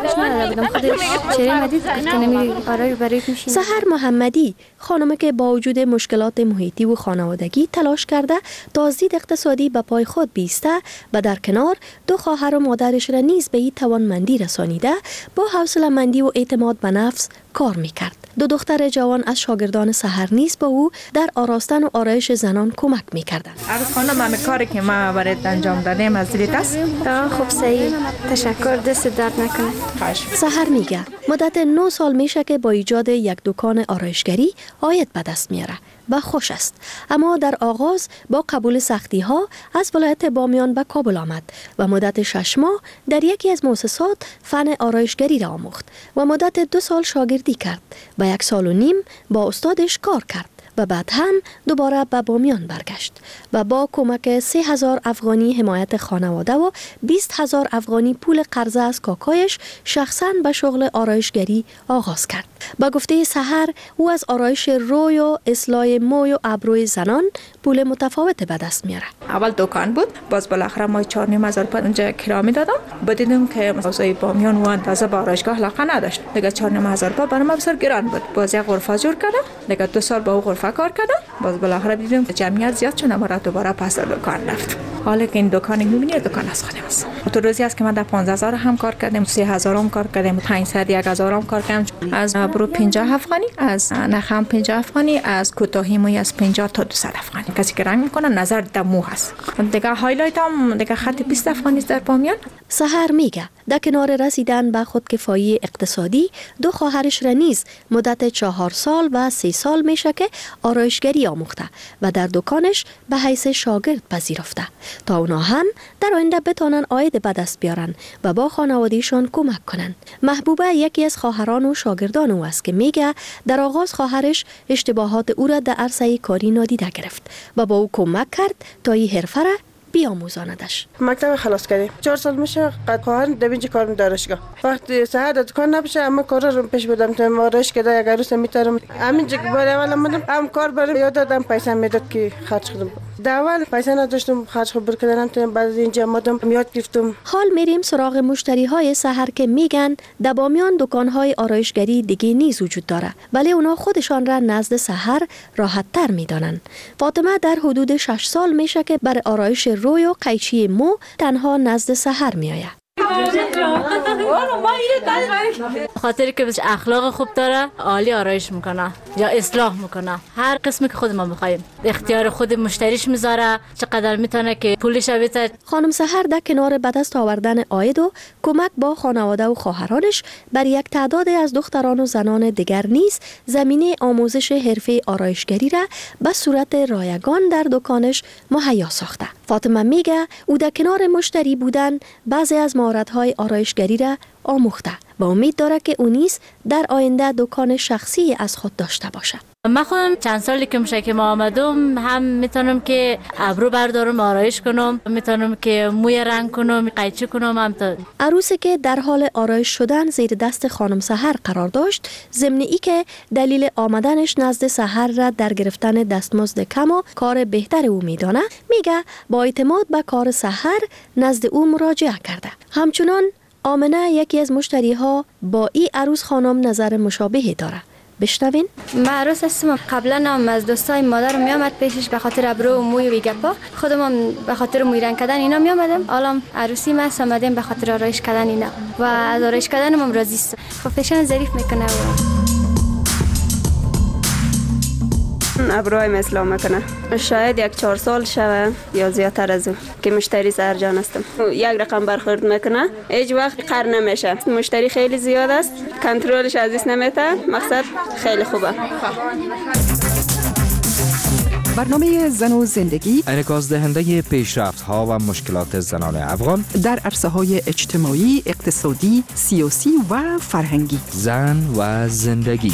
سحر محمدی، خانمی که با وجود مشکلات محیطی و خانوادگی تلاش کرده تا زید اقتصادی به پای خود بیسته و در کنار دو خواهر و مادرش را نیز به این توانمندی رسانیده، با حوصله‌مندی و اعتماد به نفس کار میکرد. دو دختر جوان از شاگردان سحر نیز با او در آراستن و آرایش زنان کمک میکردند. عروس خانم، همه کاری که ما برات انجام دادیم از دلت است؟ خوب صحیح، تشکر، دست درد نکنه. سحر میگه مدت نه سال میشه که با ایجاد یک دکان آرایشگری عاید به دست میاره و خوش است، اما در آغاز با قبول سختی ها از ولایت بامیان به کابل آمد و مدت شش ماه در یکی از مؤسسات فن آرایشگری را آموخت و مدت دو سال شاگردی کرد و یک سال و نیم با استادش کار کرد و بعد هم دوباره به بامیان برگشت و با کمک سه هزار افغانی حمایت خانواده و بیست هزار افغانی پول قرضه از کاکایش شخصاً به شغل آرایشگری آغاز کرد. با گفته سحر، او از آرایش روی و اصلاح موی و ابروی زنان پول متفاوت به دست میاره. اول دکان بود، باز بالاخره ما چهار و نیم هزار اونجا کرایه میدادم. بعد دیدم که اوضاع بامیان و اندازه با آرایشگاه علاقه نداشت. دیگه چهار و نیم هزار برای ما بسیار گران بود. باز یک غرفه جور کردم. دیگه دو سال با غرفه کار کردم. باز بالاخره دیدم که جمعیت زیاد شد، ما دوباره پس دکان رفت. حالا که این دکانی می‌بینی دکان از خانم است. تو روزی است که من در پانزده هزار هم کار کردم، سه هزار هم کار کردم، پانصد یک هزار هم کار کردم. از برو پنجاه افغانی، از نخام پنجاه افغانی، از کوتاهی موی از پنجاه تا دویست افغانی. کسی که رنگ میکنه نظر در مو هست. دیگه هایلایت هم دیگه خط بیست افغانی در بامیان. سحر میگه در کنار رسیدن به خودکفایی اقتصادی، دو خواهرش را نیز مدت چهار سال و سه سال میشه که آرایشگری آموخته و در دکانش به حیث شاگرد پذیرفته تا اونا هم در آینده بتونن عاید به دست بیارن و با خانوادهشان کمک کنن. محبوبه یکی از خواهران و شاگردان او است که میگه در آغاز خواهرش اشتباهات او را در عرصه کاری نادیده گرفت و با او کمک کرد تا این حرفه را بیاموزاندش. مکتب خلاص کردیم. چهار سال میشه قد خواهر دوینچ کار می دارشگاه. وقتی ساعت دکان نباشه اما کار رو پیش بدم تو مارش که یک عروس میتارم. همین جک برای اول آمدم هم کار برام یاد دادم پیسه میداد که خرج کنم. اول پیسه نداشتم خرج خبر کردم تو بعد اینجا آمدم یاد گرفتم. حال میریم سراغ مشتری های سحر که میگن در بامیان دکان های آرایشگری دیگه نیز وجود داره، ولی اونا خودشان را نزد سحر راحت تر میدانن. فاطمه در حدود شش سال میشه که برای آرایش روی و قیچی مو تنها نزد سحر میآید. خاطر که اخلاق خوب داره، عالی آرایش میکنه یا اصلاح میکنه. هر قسمی که خود ما بخوایم اختیار خود مشتریش میذاره، چقدر میتونه که پولش بده. خانم سحر در کنار به دست آوردن عاید و کمک با خانواده و خواهرانش بر یک تعداد از دختران و زنان دیگر نیز زمینه آموزش حرفه آرایشگری را به صورت رایگان در دکانش مهیا ساخته. فاطمه میگه او در کنار مشتری بودن بعضی از مهارت‌های آرایشگری را آموخته و امید داره که او نیز در آینده دکان شخصی از خود داشته باشه. من خودم چند سالی که میشه که ما آمدم هم میتونم که ابرو بردارم آرایش کنم، میتونم که موی رنگ کنم، قیچی کنم. هم تا عروسی که در حال آرایش شدن زیر دست خانم سحر قرار داشت، ضمن ای که دلیل آمدنش نزد سحر را در گرفتن دستمزد کم و کار بهتر او میدانه، میگه با اعتماد به کار سحر نزد او مراجعه کرده. همچنان آمنه یکی از مشتری ها با ای عروس خانم نظر مشابهی داره. بشنوین. من عروس هستم. قبلا هم از دوستای مادر می آمد پیشش به خاطر ابرو و موی و گپا، خودم هم به خاطر موی رنگ کردن اینا می آمدم. حالا عروسی ما آمدیم به خاطر آرایش کردن اینا و از آرایش کردن هم راضی است. فیشن ظریف میکنه. ابروهای مثلا میکنه. شاید یک چهار سال شوه یا زیادتر از اون که مشتری سرجان هستم. یک رقم برخورد میکنه، هیچ وقت قر نمیشه. مشتری خیلی زیاد است، کنترلش از دست نمیته. مقصد خیلی خوبه. برنامه زن و زندگی انعکاس دهنده پیشرفت ها و مشکلات زنان افغان در عرصه های اجتماعی، اقتصادی، سیاسی و فرهنگی. زن و زندگی.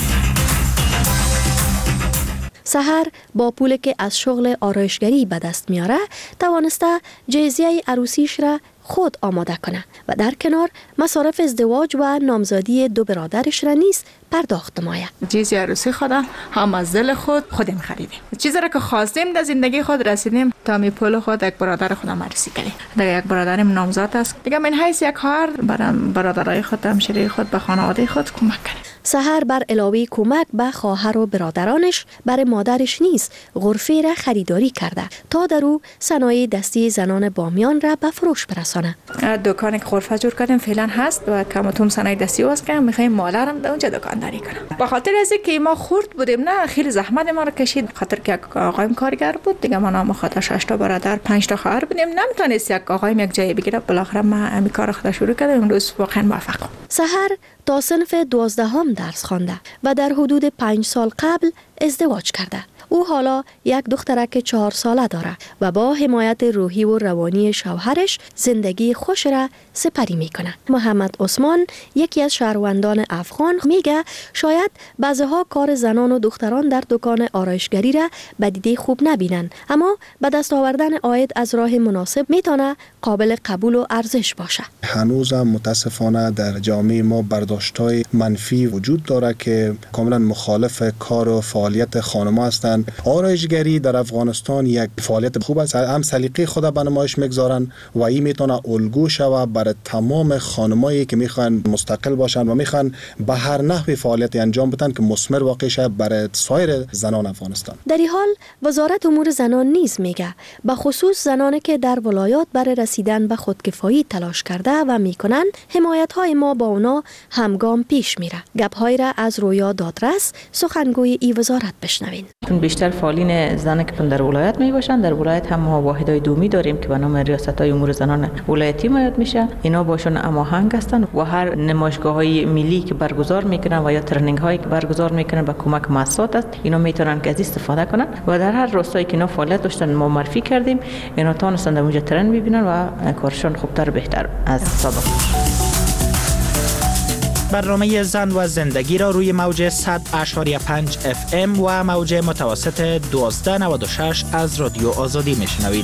سحر با پولی که از شغل آرایشگری به دست میاره توانسته جهیزیه عروسیش را خود آماده کنه و در کنار مصارف ازدواج و نامزدی دو برادرش را نیز پرداخت نماید. جهیزیه عروسی خودم هم از دل خود خودم خریدیم. چیزی را که خواستیم در زندگی خود رسیدیم. تا می پول خود یک برادر خودم عروسی کردیم. دیگه یک برادرم نامزد است. دیگه من حیث یک خواهر برام برادرای خود، همسایه خود، به خانواده خود کمک کردیم. سحر بر علاوه کمک به خواهر و برادرانش برای مادرش نیز غرفه را خریداری کرده تا در او صنایع دستی زنان بامیان را به فروش برسانه. دکانی که غرفه جور کردیم فعلا هست و کماتوم صنایع دستی واسه که میخوایم مالارم در اونجا دکانداری کنم. به خاطر از اینکه ما خرد بودیم، نه خیلی زحمت ما رو کشید. خاطر که یک آقایم کارگر بود دیگه، ما نام خاطر شش تا برادر پنج تا خواهر بودیم، نمیتونست یک آقایم یک جای بگیره. بالاخره ما همین کار خود شروع کردیم. امروز واقعا موفقم. سحر تا صنف دوازدهم درس خوانده و در حدود پنج سال قبل ازدواج کرده. او حالا یک دخترک چهار ساله داره و با حمایت روحی و روانی شوهرش زندگی خوش را سپری میکنه. محمد عثمان یکی از شهروندان افغان میگه شاید بعضیها کار زنان و دختران در دکان آرایشگری را به دیده خوب نبینن، اما به دست آوردن عاید از راه مناسب میتونه قابل قبول و ارزش باشه. هنوزم متاسفانه در جامعه ما برداشت‌های منفی وجود داره که کاملا مخالف کار و فعالیت خانم‌ها هستند. آرایشگری در افغانستان یک فعالیت خوب است، هم سلیقه خود به نمایش میگذارن و این میتونه الگو شوه برای تمام خانمایی که میخوان مستقل باشن و میخوان به هر نحوی فعالیت انجام بدن که مثمر واقع شه برای سایر زنان افغانستان. در این حال وزارت امور زنان نیز میگه به خصوص زنانی که در ولایات برای رسیدن به خودکفایی تلاش کرده و میکنن، حمایت های ما با اونا همگام پیش میره. گپ‌های را از رویا دادرس سخنگوی ای وزارت بشنوین. بیشتر فعالین زنان که در ولایت می باشند، در ولایت هم ما واحدهای دومی داریم که به نام ریاست‌های امور زنان ولایتی میاد میشه. اینا باشون هماهنگ هستند و هر نمایشگاه‌های ملی که برگزار میکنن و یا ترنینگ هایی که برگزار میکنن با کمک مؤسسات است، اینا میتونن که از استفاده کنن و در هر روستایی که اینا فعالیت داشتن ما معرفی کردیم، اینا تونستن در اونجا ترن ببینن و کارشون خوبتر بهتر از سابق. برنامه زن و زندگی را روی موج صد اشاری پنج اف ام و موج متوسط دوازده نود و شش از رادیو آزادی میشنوید.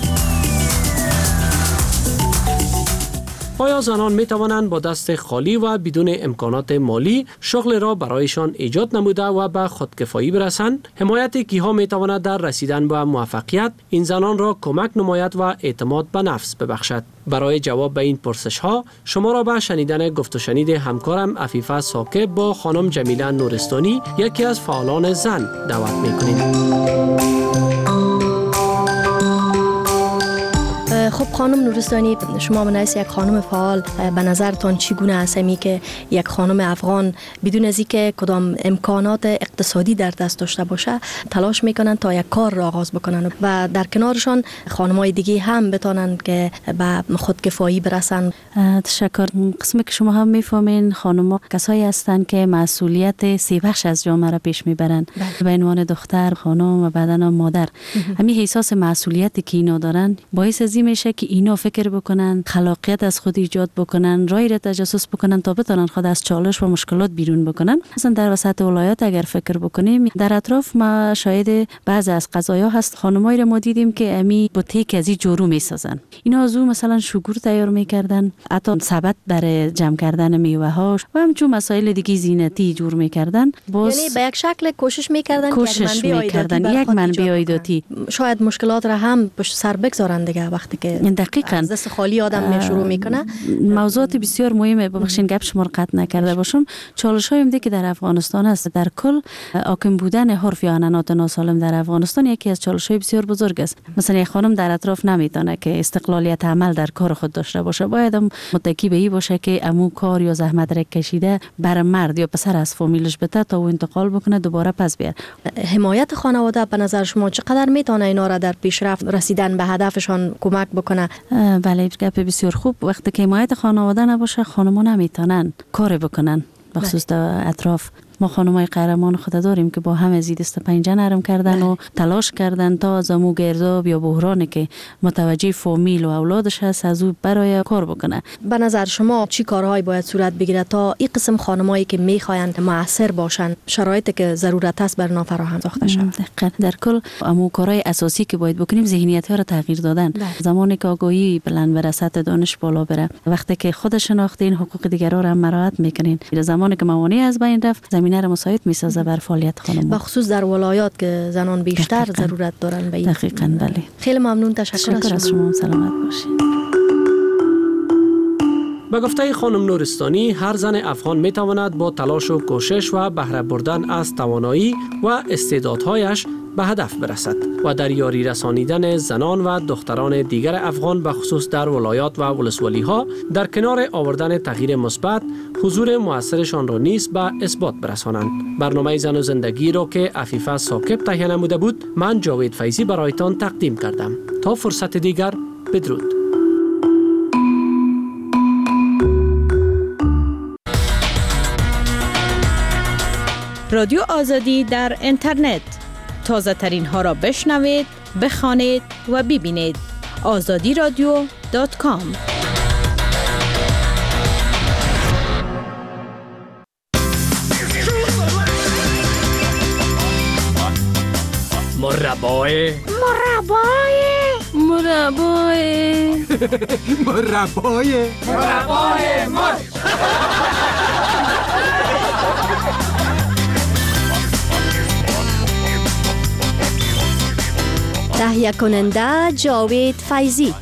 آیا زنان می توانند با دست خالی و بدون امکانات مالی شغل را برایشان ایجاد نموده و به خودکفایی برسند؟ حمایت کیها می تواند در رسیدن به موفقیت این زنان را کمک نماید و اعتماد به نفس ببخشد؟ برای جواب به این پرسش ها شما را به شنیدن گفت و شنید همکارم عفیفه ساکب با خانم جمیله نورستانی، یکی از فعالان زن، دعوت می کنیم. خب خانم نورستانی، شما به حیث یک خانم فعال به نظرتان چگونه است می که یک خانم افغان بدون از اینکه کدام امکانات اقتصادی در دست داشته باشه تلاش میکنن تا یک کار را آغاز بکنن و در کنارشان خانم‌های دیگه هم بتونن که به خودکفایی برسن؟ تشکر. قسمی که شما هم میفهمین خانم‌ها کسایی هستند که مسئولیت سه بخش از جامعه را پیش میبرن به عنوان دختر، خانم و بعداً مادر. همین احساس مسئولیتی که اینا دارن باعث از این میشه که اینا فکر بکنن، خلاقیت از خود ایجاد بکنن، رای را تجسس بکنن تا بتونن خود از چالش و مشکلات بیرون بکنن. مثلا در وسط ولایت اگر فکر بکنیم در اطراف ما شاید بعضی از قضایا هست خانمایی را ما دیدیم که امی با تیک از این جورو میسازن. اینا از اون مثلا شگور تیار میکردن، حتی سبد برای جمع کردن میوه ها و همچون مسائل دیگه زینتی جور میکردن. یعنی به یک شکل کوشش میکردن کوشش که میکردن یک منبع ایداتی شاید مشکلات را هم پشت سر بگذارن دیگه. وقتی که دقیقاً از دست خالی آدم شروع میکنه. موضوعات بسیار مهمه. ببخشید گپ شما رو قطع نکرده باشم. چالش هایی که در افغانستان است در کل حاکم بودن حرف یا عنعنات ناسالم در افغانستان یکی از چالش های بسیار بزرگ است. مثلا یک خانم در اطراف نمیتونه که استقلالیت عمل در کار خود داشته باشه، باید متکی به این باشه که عمو کار یا زحمت را کشیده بر مرد یا پسر از فامیلش بده تا او انتقال بکنه دوباره پس بیاد. حمایت خانواده به نظر شما چقدر میتونه اینا را در پیشرفت رسیدن به هدفشان کمک بکنه؟ بله، گپ بسیار خوب. وقتی که حمایت خانواده نباشه خانم‌ها نمیتونن کار بکنن، بخصوص در اطراف. ما خانمای قهرمان خود داریم که با هم زید است پنجه نرم کردن و تلاش کردن تا از امو گرداب یا بحرانی که متوجه فامیل و اولادش هست از او برای کار بکنه. به نظر شما چی کارهایی باید صورت بگیره تا این قسم خانمایی که میخواین مؤثر باشن شرایطی که ضرورت است بر اینا فراهم ساخته شود؟ در کل امو کارهای اساسی که باید بکنیم ذهنیت ها رو تغییر دادن. ده. زمانی که آگاهی بلند بره، سطح دانش بالا بره، وقتی که خود شناختین حقوق دیگران رو هم مراعات میکنین، زمانی که موانع از بین رفت زمینه رو مساعد میسازه بر فعالیت خانم، به خصوص در ولایات که زنان بیشتر دقیقاً. ضرورت دارن به این. دقیقاً بله. خیلی ممنون، تشکر, تشکر از شما. سلامت باشید. به گفته خانم نورستانی، هر زن افغان می تواند با تلاش و کوشش و بهره بردن از توانایی و استعدادهایش به هدف برسد و در یاری رسانیدن زنان و دختران دیگر افغان به خصوص در ولایات و ولسوالی ها در کنار آوردن تغییر مثبت حضور موثرشان را نیز به اثبات برسانند. برنامه زن و زندگی را که عفیفه ثاقب تهیه نموده بود، من جاوید فیضی برایتان تقدیم کردم. تا فرصت دیگر، بدرود. رادیو آزادی در اینترنت. تازه ترین ها را بشنوید، بخوانید و ببینید. آزادی رادیو دات کام. مربای مربای مربای مربای مربای مر تهیه کننده جاوید فیضی.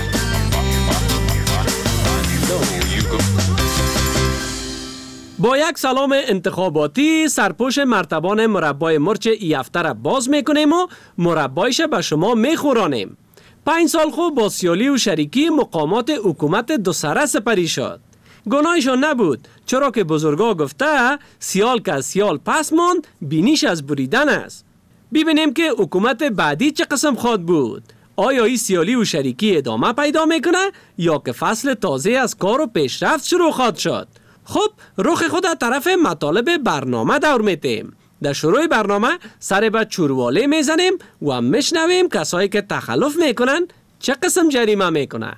با یک سلام انتخاباتی سرپوش مرتبان مربای مرچ ای هفته را باز میکنیم و مربایش به شما میخورانیم. پنج سال خوب با سیالی و شریکی مقامات حکومت دو سره سپری شد. گناهشان نبود، چرا که بزرگا گفته سیال که از سیال پس ماند بینیش از بریدن است. ببینیم که حکومت بعدی چه قسم خواد بود. آیا این سیالی و شریکی ادامه پیدا میکنه یا که فصل تازه از کار و پیشرفت شروع خواد شد؟ خب رخ خود از طرف مطالب برنامه دور میتیم. در شروع برنامه سر به چورواله میزنیم و میشنویم کسایی که تخلف میکنن چه قسم جریمه میکنه.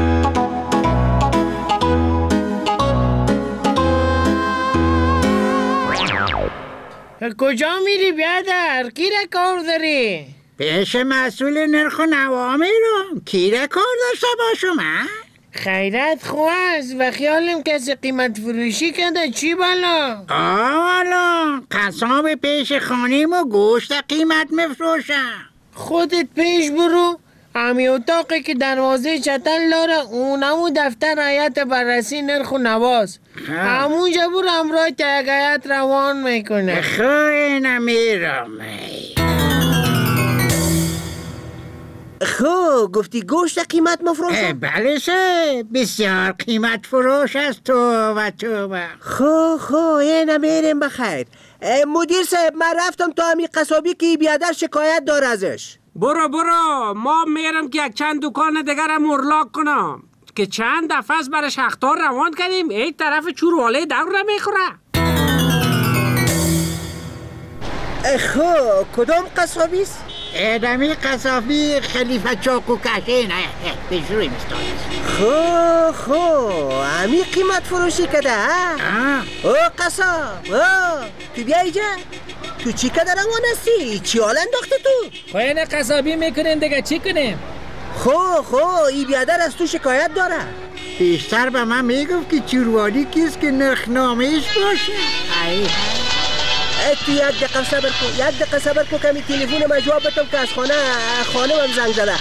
کجا میری بیادر؟ کی را کار داری؟ پیش مسئول نرخ و نوا میرم. کی را کار داشته باشم؟ خیرت خواه است و خیالم کسی قیمت فروشی کنده. چی بالا؟ آه والا قصاب پیش خانیم و گوشت قیمت مفروشم. خودت پیش برو. امی اتاقی که دروازه چتل داره اونمو دفتر هیئت بررسی نرخ و نواست. همونجا برو امرای تگ هیئت روان میکنه. خیلی نمیرم. خب گفتی گوشت قیمت مفروش؟ بله سه بسیار قیمت فروش است تو و تو و خب خب اینه میریم بخیر. مدیر صاحب من رفتم تا همی قصابی که بیادر شکایت دار ازش. برو برو ما میرم که یک چند دکان دیگرم مرلاک کنم که چند دفعه از برش اختار روان کردیم این طرف چورواله دور را میخوره. خب کدام قصابی است؟ ادمی قصابی خلیفه چاقو کشه نه بجوری میستانست. خب خب همی قیمت فروشی کده ها؟ او قصاب او تو بیا ایجا تو چی کده روان هستی؟ چی حال انداخته تو؟ خواه قصابی میکنیم دیگه چی کنیم؟ خب خب ای بیادر از تو شکایت داره. بیشتر به من میگفت که چوروالی کیست که نرخنامهش باشه. ای تو یک دقیقه صبر کن یک دقیقه صبر کن کمی تلفن ما جواب بدم که از خانه خانه من زنگ زده.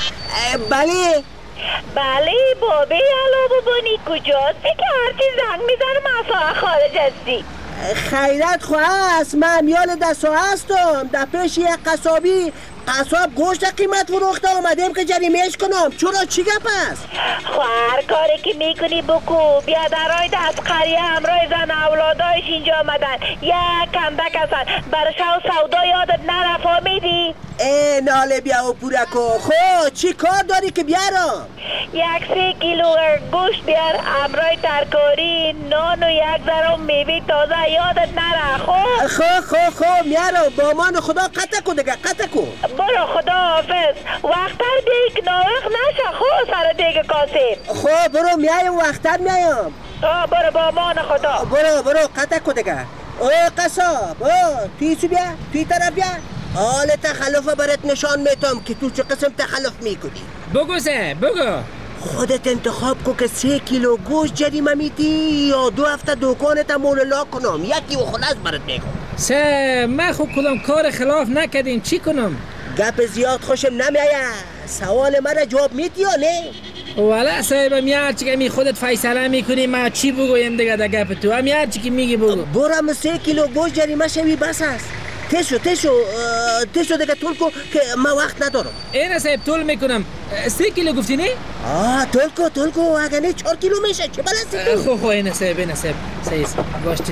بله بله بابی الو بابانی کجاست که هرچی زنگ میزنم اصلا خارج هستی؟ خیرت خواه است من امیال دستا هستم در پیش یک قصابی قصاب گوشت قیمت فروخته آمدیم که جریمهش کنم. چرا چی گپ است؟ هر کاری که میکنی بکو بیادرهای دست قریه همراه زن اولادایش اینجا آمدن یک کندک هستن برشو سودا یادت نرفا میدی؟ ای ناله بیا و پورکو خو چی کار داری که بیارم؟ یک سه کیلو گوشت بیار همراه ترکاری نان و یک ذره میوه تازه یادت نره خو خو خو خو میارم با من خدا قطع کن دیگه قطع کن. برو خدا حافظ وقتر دیگ ناوق نشه خو سر دیگ کاسیم. خو برو میایم وقتر میایم. آه برو با مان خدا. برو برو قطع کن دیگه. او قصاب او توی چی بیا توی طرف بیا. حال تخلف برات نشان میتم که تو چه قسم تخلف میکنی. بگو سه بگو خودت انتخاب کن که سه کیلو گوشت جریمه میدی یا دو هفته دکانت مولا کنم یکی و خلاص برات میگم. سه من خوب کدام کار خلاف نکردیم چی کنم؟ گپ زیاد خوشم نمیاد. سوال مرا جواب میدی یا نه؟ والا صاحب می هرچی که می خودت فیصله میکنی ما چی بگویم دیگه در گپ تو همی هرچی که میگی بگو. برم سه کیلو گوشت جریمه شوی بس است. تشو تشو تشو دیگه طول کن که ما وقت ندارم. اینه صاحب طول میکنم. سه کیلو گفتی نه؟ آه طول کن طول کن اگه نه چهار کیلو میشه چه بلستی تو؟ خو خو اینه صاحب اینه صاحب صحیح گوشت.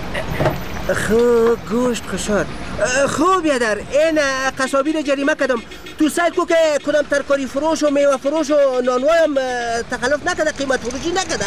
خو گوشت خوشار خوب بیادر این قصابی رو جریمه کردم تو سعی کو که کدام ترکاری فروش و میوه فروش و نانوایم تخلف نکده قیمت فروشی نکده.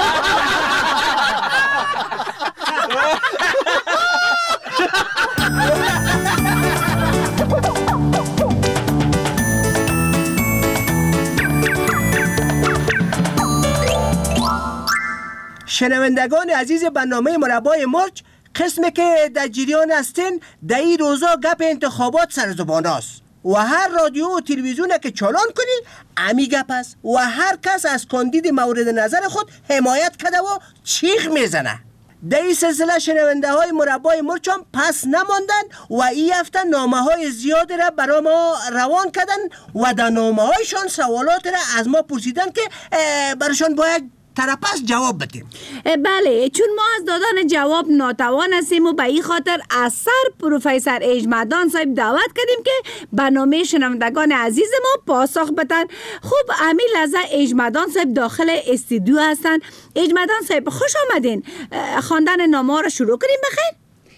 شنوندگان عزیز برنامه مربای مرچ قسمی که در جریان هستین در این روزا گپ انتخابات سر زبان است و هر رادیو و تلویزیون که چالان کنی امی گپ است و هر کس از کاندید مورد نظر خود حمایت کرده و چیخ میزنه. در این سلسله شنونده های مربای مرچ هم پس نماندن و این هفته نامه های زیاد را برای ما روان کردن و در نامه هایشان سوالات را از ما پرسیدن که برشان باید ترپس جواب بدیم. بله چون ما از دادن جواب ناتوان هستیم و به این خاطر از سر پروفسور اجمدان صاحب دعوت کردیم که برنامه شنوندگان عزیز ما پاسخ بدن. خوب امی لحظه اجمدان صاحب داخل استودیو هستن. اجمدان صاحب خوش آمدین. خواندن نامه را شروع کنیم بخیر؟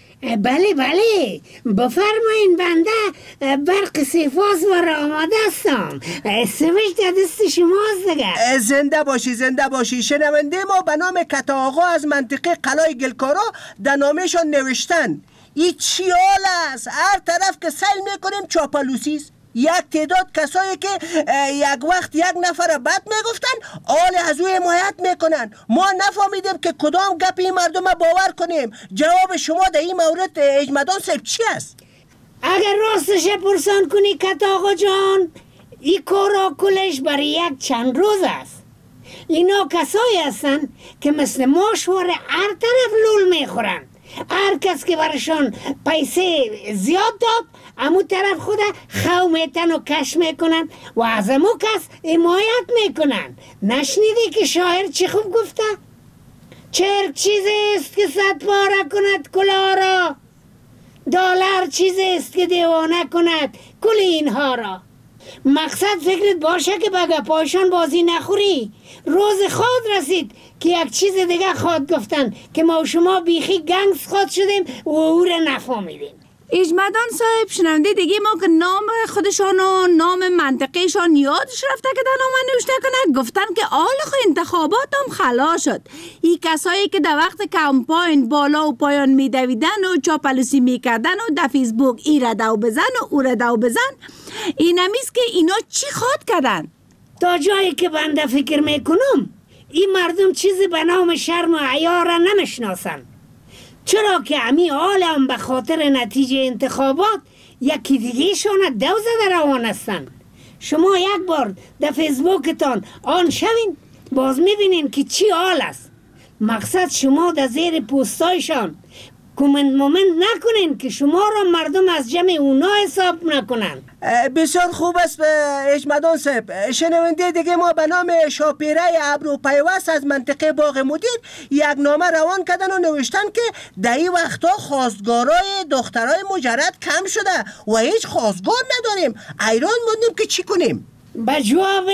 بله بله بفرمایین بنده برق سپاس و آماده هستم. سوش در دست شماست دیگه. زنده باشی زنده باشی. شنونده ما به نام کتا آقا از منطقه قلای گلکارا در نامهشان نوشتن این چی حال است؟ هر طرف که سیل میکنیم چاپلوسیست. یک تعداد کسایی که یک وقت یک نفر بد میگفتن آل از او حمایت میکنن. ما نفهمیدیم که کدام گپ این مردم باور کنیم. جواب شما در این مورد اجمدان صاحب چی است؟ اگر راستش پرسان کنی کتا آقا جان این کارا کلش برای یک چند روز است. اینا کسایی هستن که مثل ماشوار هر طرف لول میخورن. هر کس که برشان پیسه زیاد داد امو طرف خود خو میتن و کش میکنن و از امو کس حمایت میکنن. نشنیدی که شاعر چی خوب گفته؟ چرک چیزی است که صد پاره کند کلا را، دلار چیزی است که دیوانه کند کل اینها را. مقصد فکرت باشه که به گپایشان بازی نخوری. روز خود رسید که یک چیز دیگه خود گفتن که ما و شما بیخی گنگس خود شدیم و او را نفهمیدیم. اجمدان صاحب، شنونده دیگه ما که نام خودشان و نام منطقهشان یادش رفته که در نامه نوشته کنه، گفتن که آل خو انتخابات هم خلاص شد. این کسایی که در وقت کمپاین بالا و پایان میدویدن و چاپلوسی میکردن و در فیسبوک ای را دو بزن و او را دو بزن، این همیست که اینا چی خواد کردن؟ تا جایی که بنده فکر میکنم این مردم چیزی به نام شرم و حیا را نمیشناسن. چرا که امی عالم به خاطر نتیجه انتخابات یکی دیگه شانه دو زده روان هستن. شما یک بار در فیسبوکتان آن شوین باز میبینین که چی حال است. مقصد شما در زیر پوستایشان کومنت مومنت نکنین که شما را مردم از جمع اونا حساب نکنن. بسیار خوب است اجمدان صاحب. شنونده دیگه ما به نام شاپیره ابرو پیوست از منطقه باغ مدیر یک نامه روان کردن و نوشتن که در این وقتا خواستگارای دخترای مجرد کم شده و هیچ خواستگار نداریم. ایران موندیم که چی کنیم؟ به جواب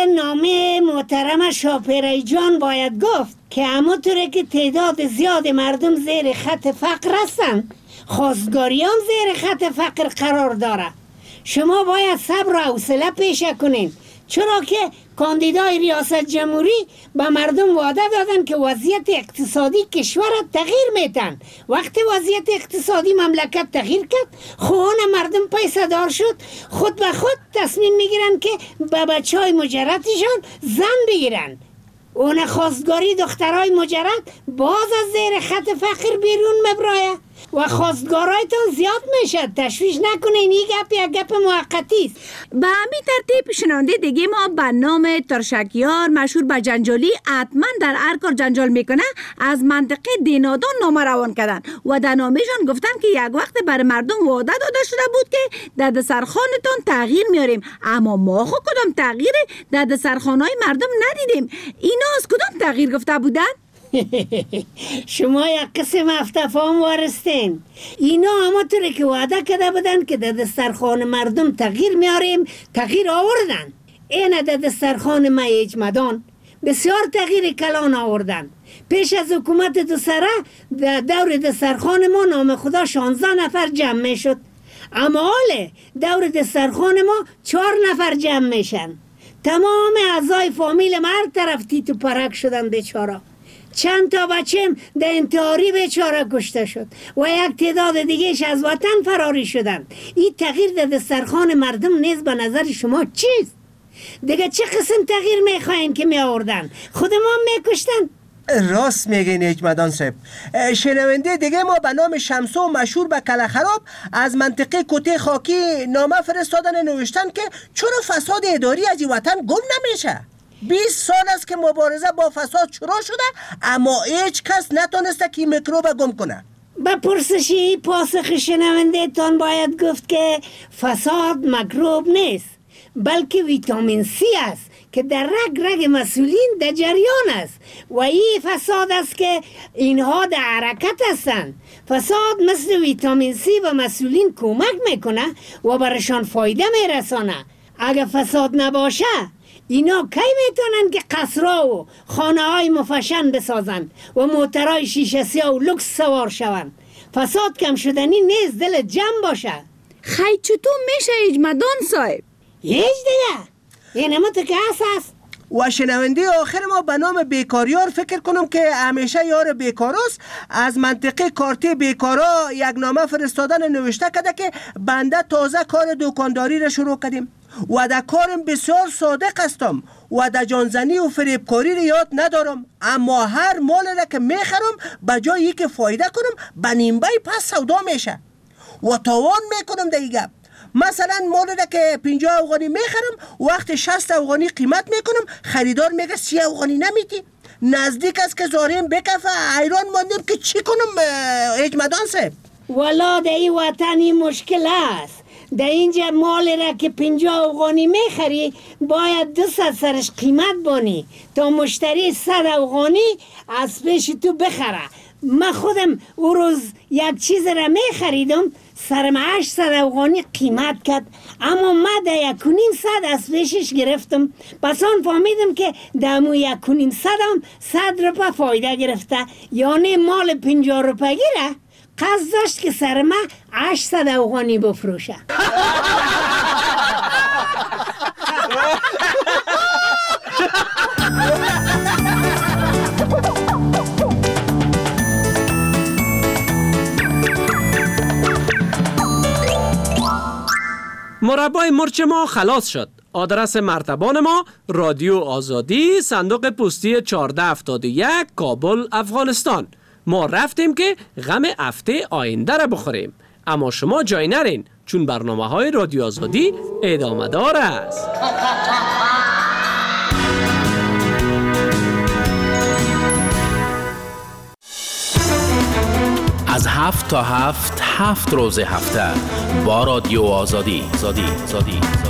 نامه محترم شاپیره جان باید گفت که همونطوره که تعداد زیاد مردم زیر خط فقر هستن، خواستگاریان زیر خط فقر قرار داره. شما باید صبر و حوصله پیشه کنین، چرا که کاندیدای ریاست جمهوری به مردم وعده دادن که وضعیت اقتصادی کشور تغییر میتن. وقتی وضعیت اقتصادی مملکت تغییر کرد، خوان مردم پیسه دار شد، خود به خود تصمیم میگیرن که به بچه های مجردشان زن بگیرن. اون خواستگاری دخترای مجرد باز از زیر خط فقر بیرون مبرایه و خواستگارایتان زیاد میشه. تشویش نکنین، این گپ یک گپ موقتی است. به همین ترتیب شنونده دیگه ما به نام ترشکیار مشهور به جنجالی حتما در هر کار جنجال میکنه از منطقه دینادان نامه روان کردن و در نامهشان گفتن که یک وقت بر مردم وعده داده شده بود که در دسترخوانتان تغییر میاریم، اما ما خود کدام تغییر در دسترخوانهای مردم ندیدیم. اینا از کدام تغییر گفته بودن؟ شما یک قسم افتفام وارستین. اینا همونطوری که وعده کرده بودن که در دسترخوان مردم تغییر میاریم تغییر آوردن. این در دسترخوان ما اجمدان بسیار تغییر کلان آوردن. پیش از حکومت دو سره در دور دسترخوان ما نام خدا شانزده نفر جمع می شد، اما حال دور دسترخوان ما چهار نفر جمع میشن. تمام اعضای فامیل ما هر طرف تیت و پرک شدن بیچاره. چند تا بچم در انتحاری بیچاره کشته شد و یک تعداد دیگهش از وطن فراری شدن. این تغییر در دسترخوان مردم نیز به نظر شما چیست؟ دیگه چه قسم تغییر میخواین که می آوردن؟ خود ما میکشتن؟ راست میگین اجمدان صاحب. شنونده دیگه ما به نام شمسو مشهور به کله خراب از منطقه کوته خاکی نامه فرستادن نوشتن که چرا فساد اداری از این وطن گم نمیشه. بیست سال است که مبارزه با فساد شروع شده اما هیچ کس نتونسته که میکروب گم کنه. به پرسشی پاسخ شنونده تان باید گفت که فساد میکروب نیست بلکه ویتامین سی است که در رگ رگ مسئولین در جریان است و این فساد است که اینها در حرکت هستند. فساد مثل ویتامین سی و مسئولین کمک میکنه و برشان فایده میرسانه. اگر فساد نباشه اینا کی میتونن که قصرها و خانه های مفشن بسازن و موترهای شیشه سیاه و لکس سوار شون؟ فساد کم شدنی نیست، دل جمع باشه. خیلی چطور میشه اجمدان صاحب؟ هیچ دیگه این همه تو که هست. و شنونده آخر ما به نام بیکاریار فکر کنم که همیشه یار بیکاراست از منطقه کارتی بیکارا یک نامه فرستادن نوشته کده که بنده تازه کار دکانداری را شروع کردیم و در کارم بسیار صادق هستم و در جانزنی و فریبکاری را یاد ندارم، اما هر مال را که میخرم به جایی که فایده کنم به نیمبه پس سودا میشه و تاوان میکنم در این گپ. مثلا مال را که پنجاه افغانی میخرم وقت شصت افغانی قیمت میکنم خریدار میگه سی افغانی نمیتی. نزدیک است که زاریم بکفه. حیران ماندیم که چی کنم اجمدان صاحب. والا در این وطنی مشکل است. در اینجا مال را که پنجاه افغانی میخری باید دو ست سرش قیمت بانی تا مشتری صد افغانی از پیش تو بخره. من خودم او روز یک چیز را می خریدم، سرم هشتصد افغانی قیمت کرد، اما من ده یک و نیم صد از پیشش گرفتم. پس آن فهمیدم که دمو یک و نیم صد هم صد روپه فایده گرفته، یعنی مال پنجاه روپگی را قصد داشت که سر من هشتصد افغانی بفروشه. مربای مرچ ما خلاص شد. آدرس مرتبان ما رادیو آزادی، صندوق پستی چهارده هفتاد و یک، کابل، افغانستان. ما رفتیم که غم هفته آینده را بخوریم، اما شما جای نرین چون برنامه های رادیو آزادی ادامه دار است. از هفت تا هفت هفت روز هفته با رادیو آزادی. آزادی. آزادی.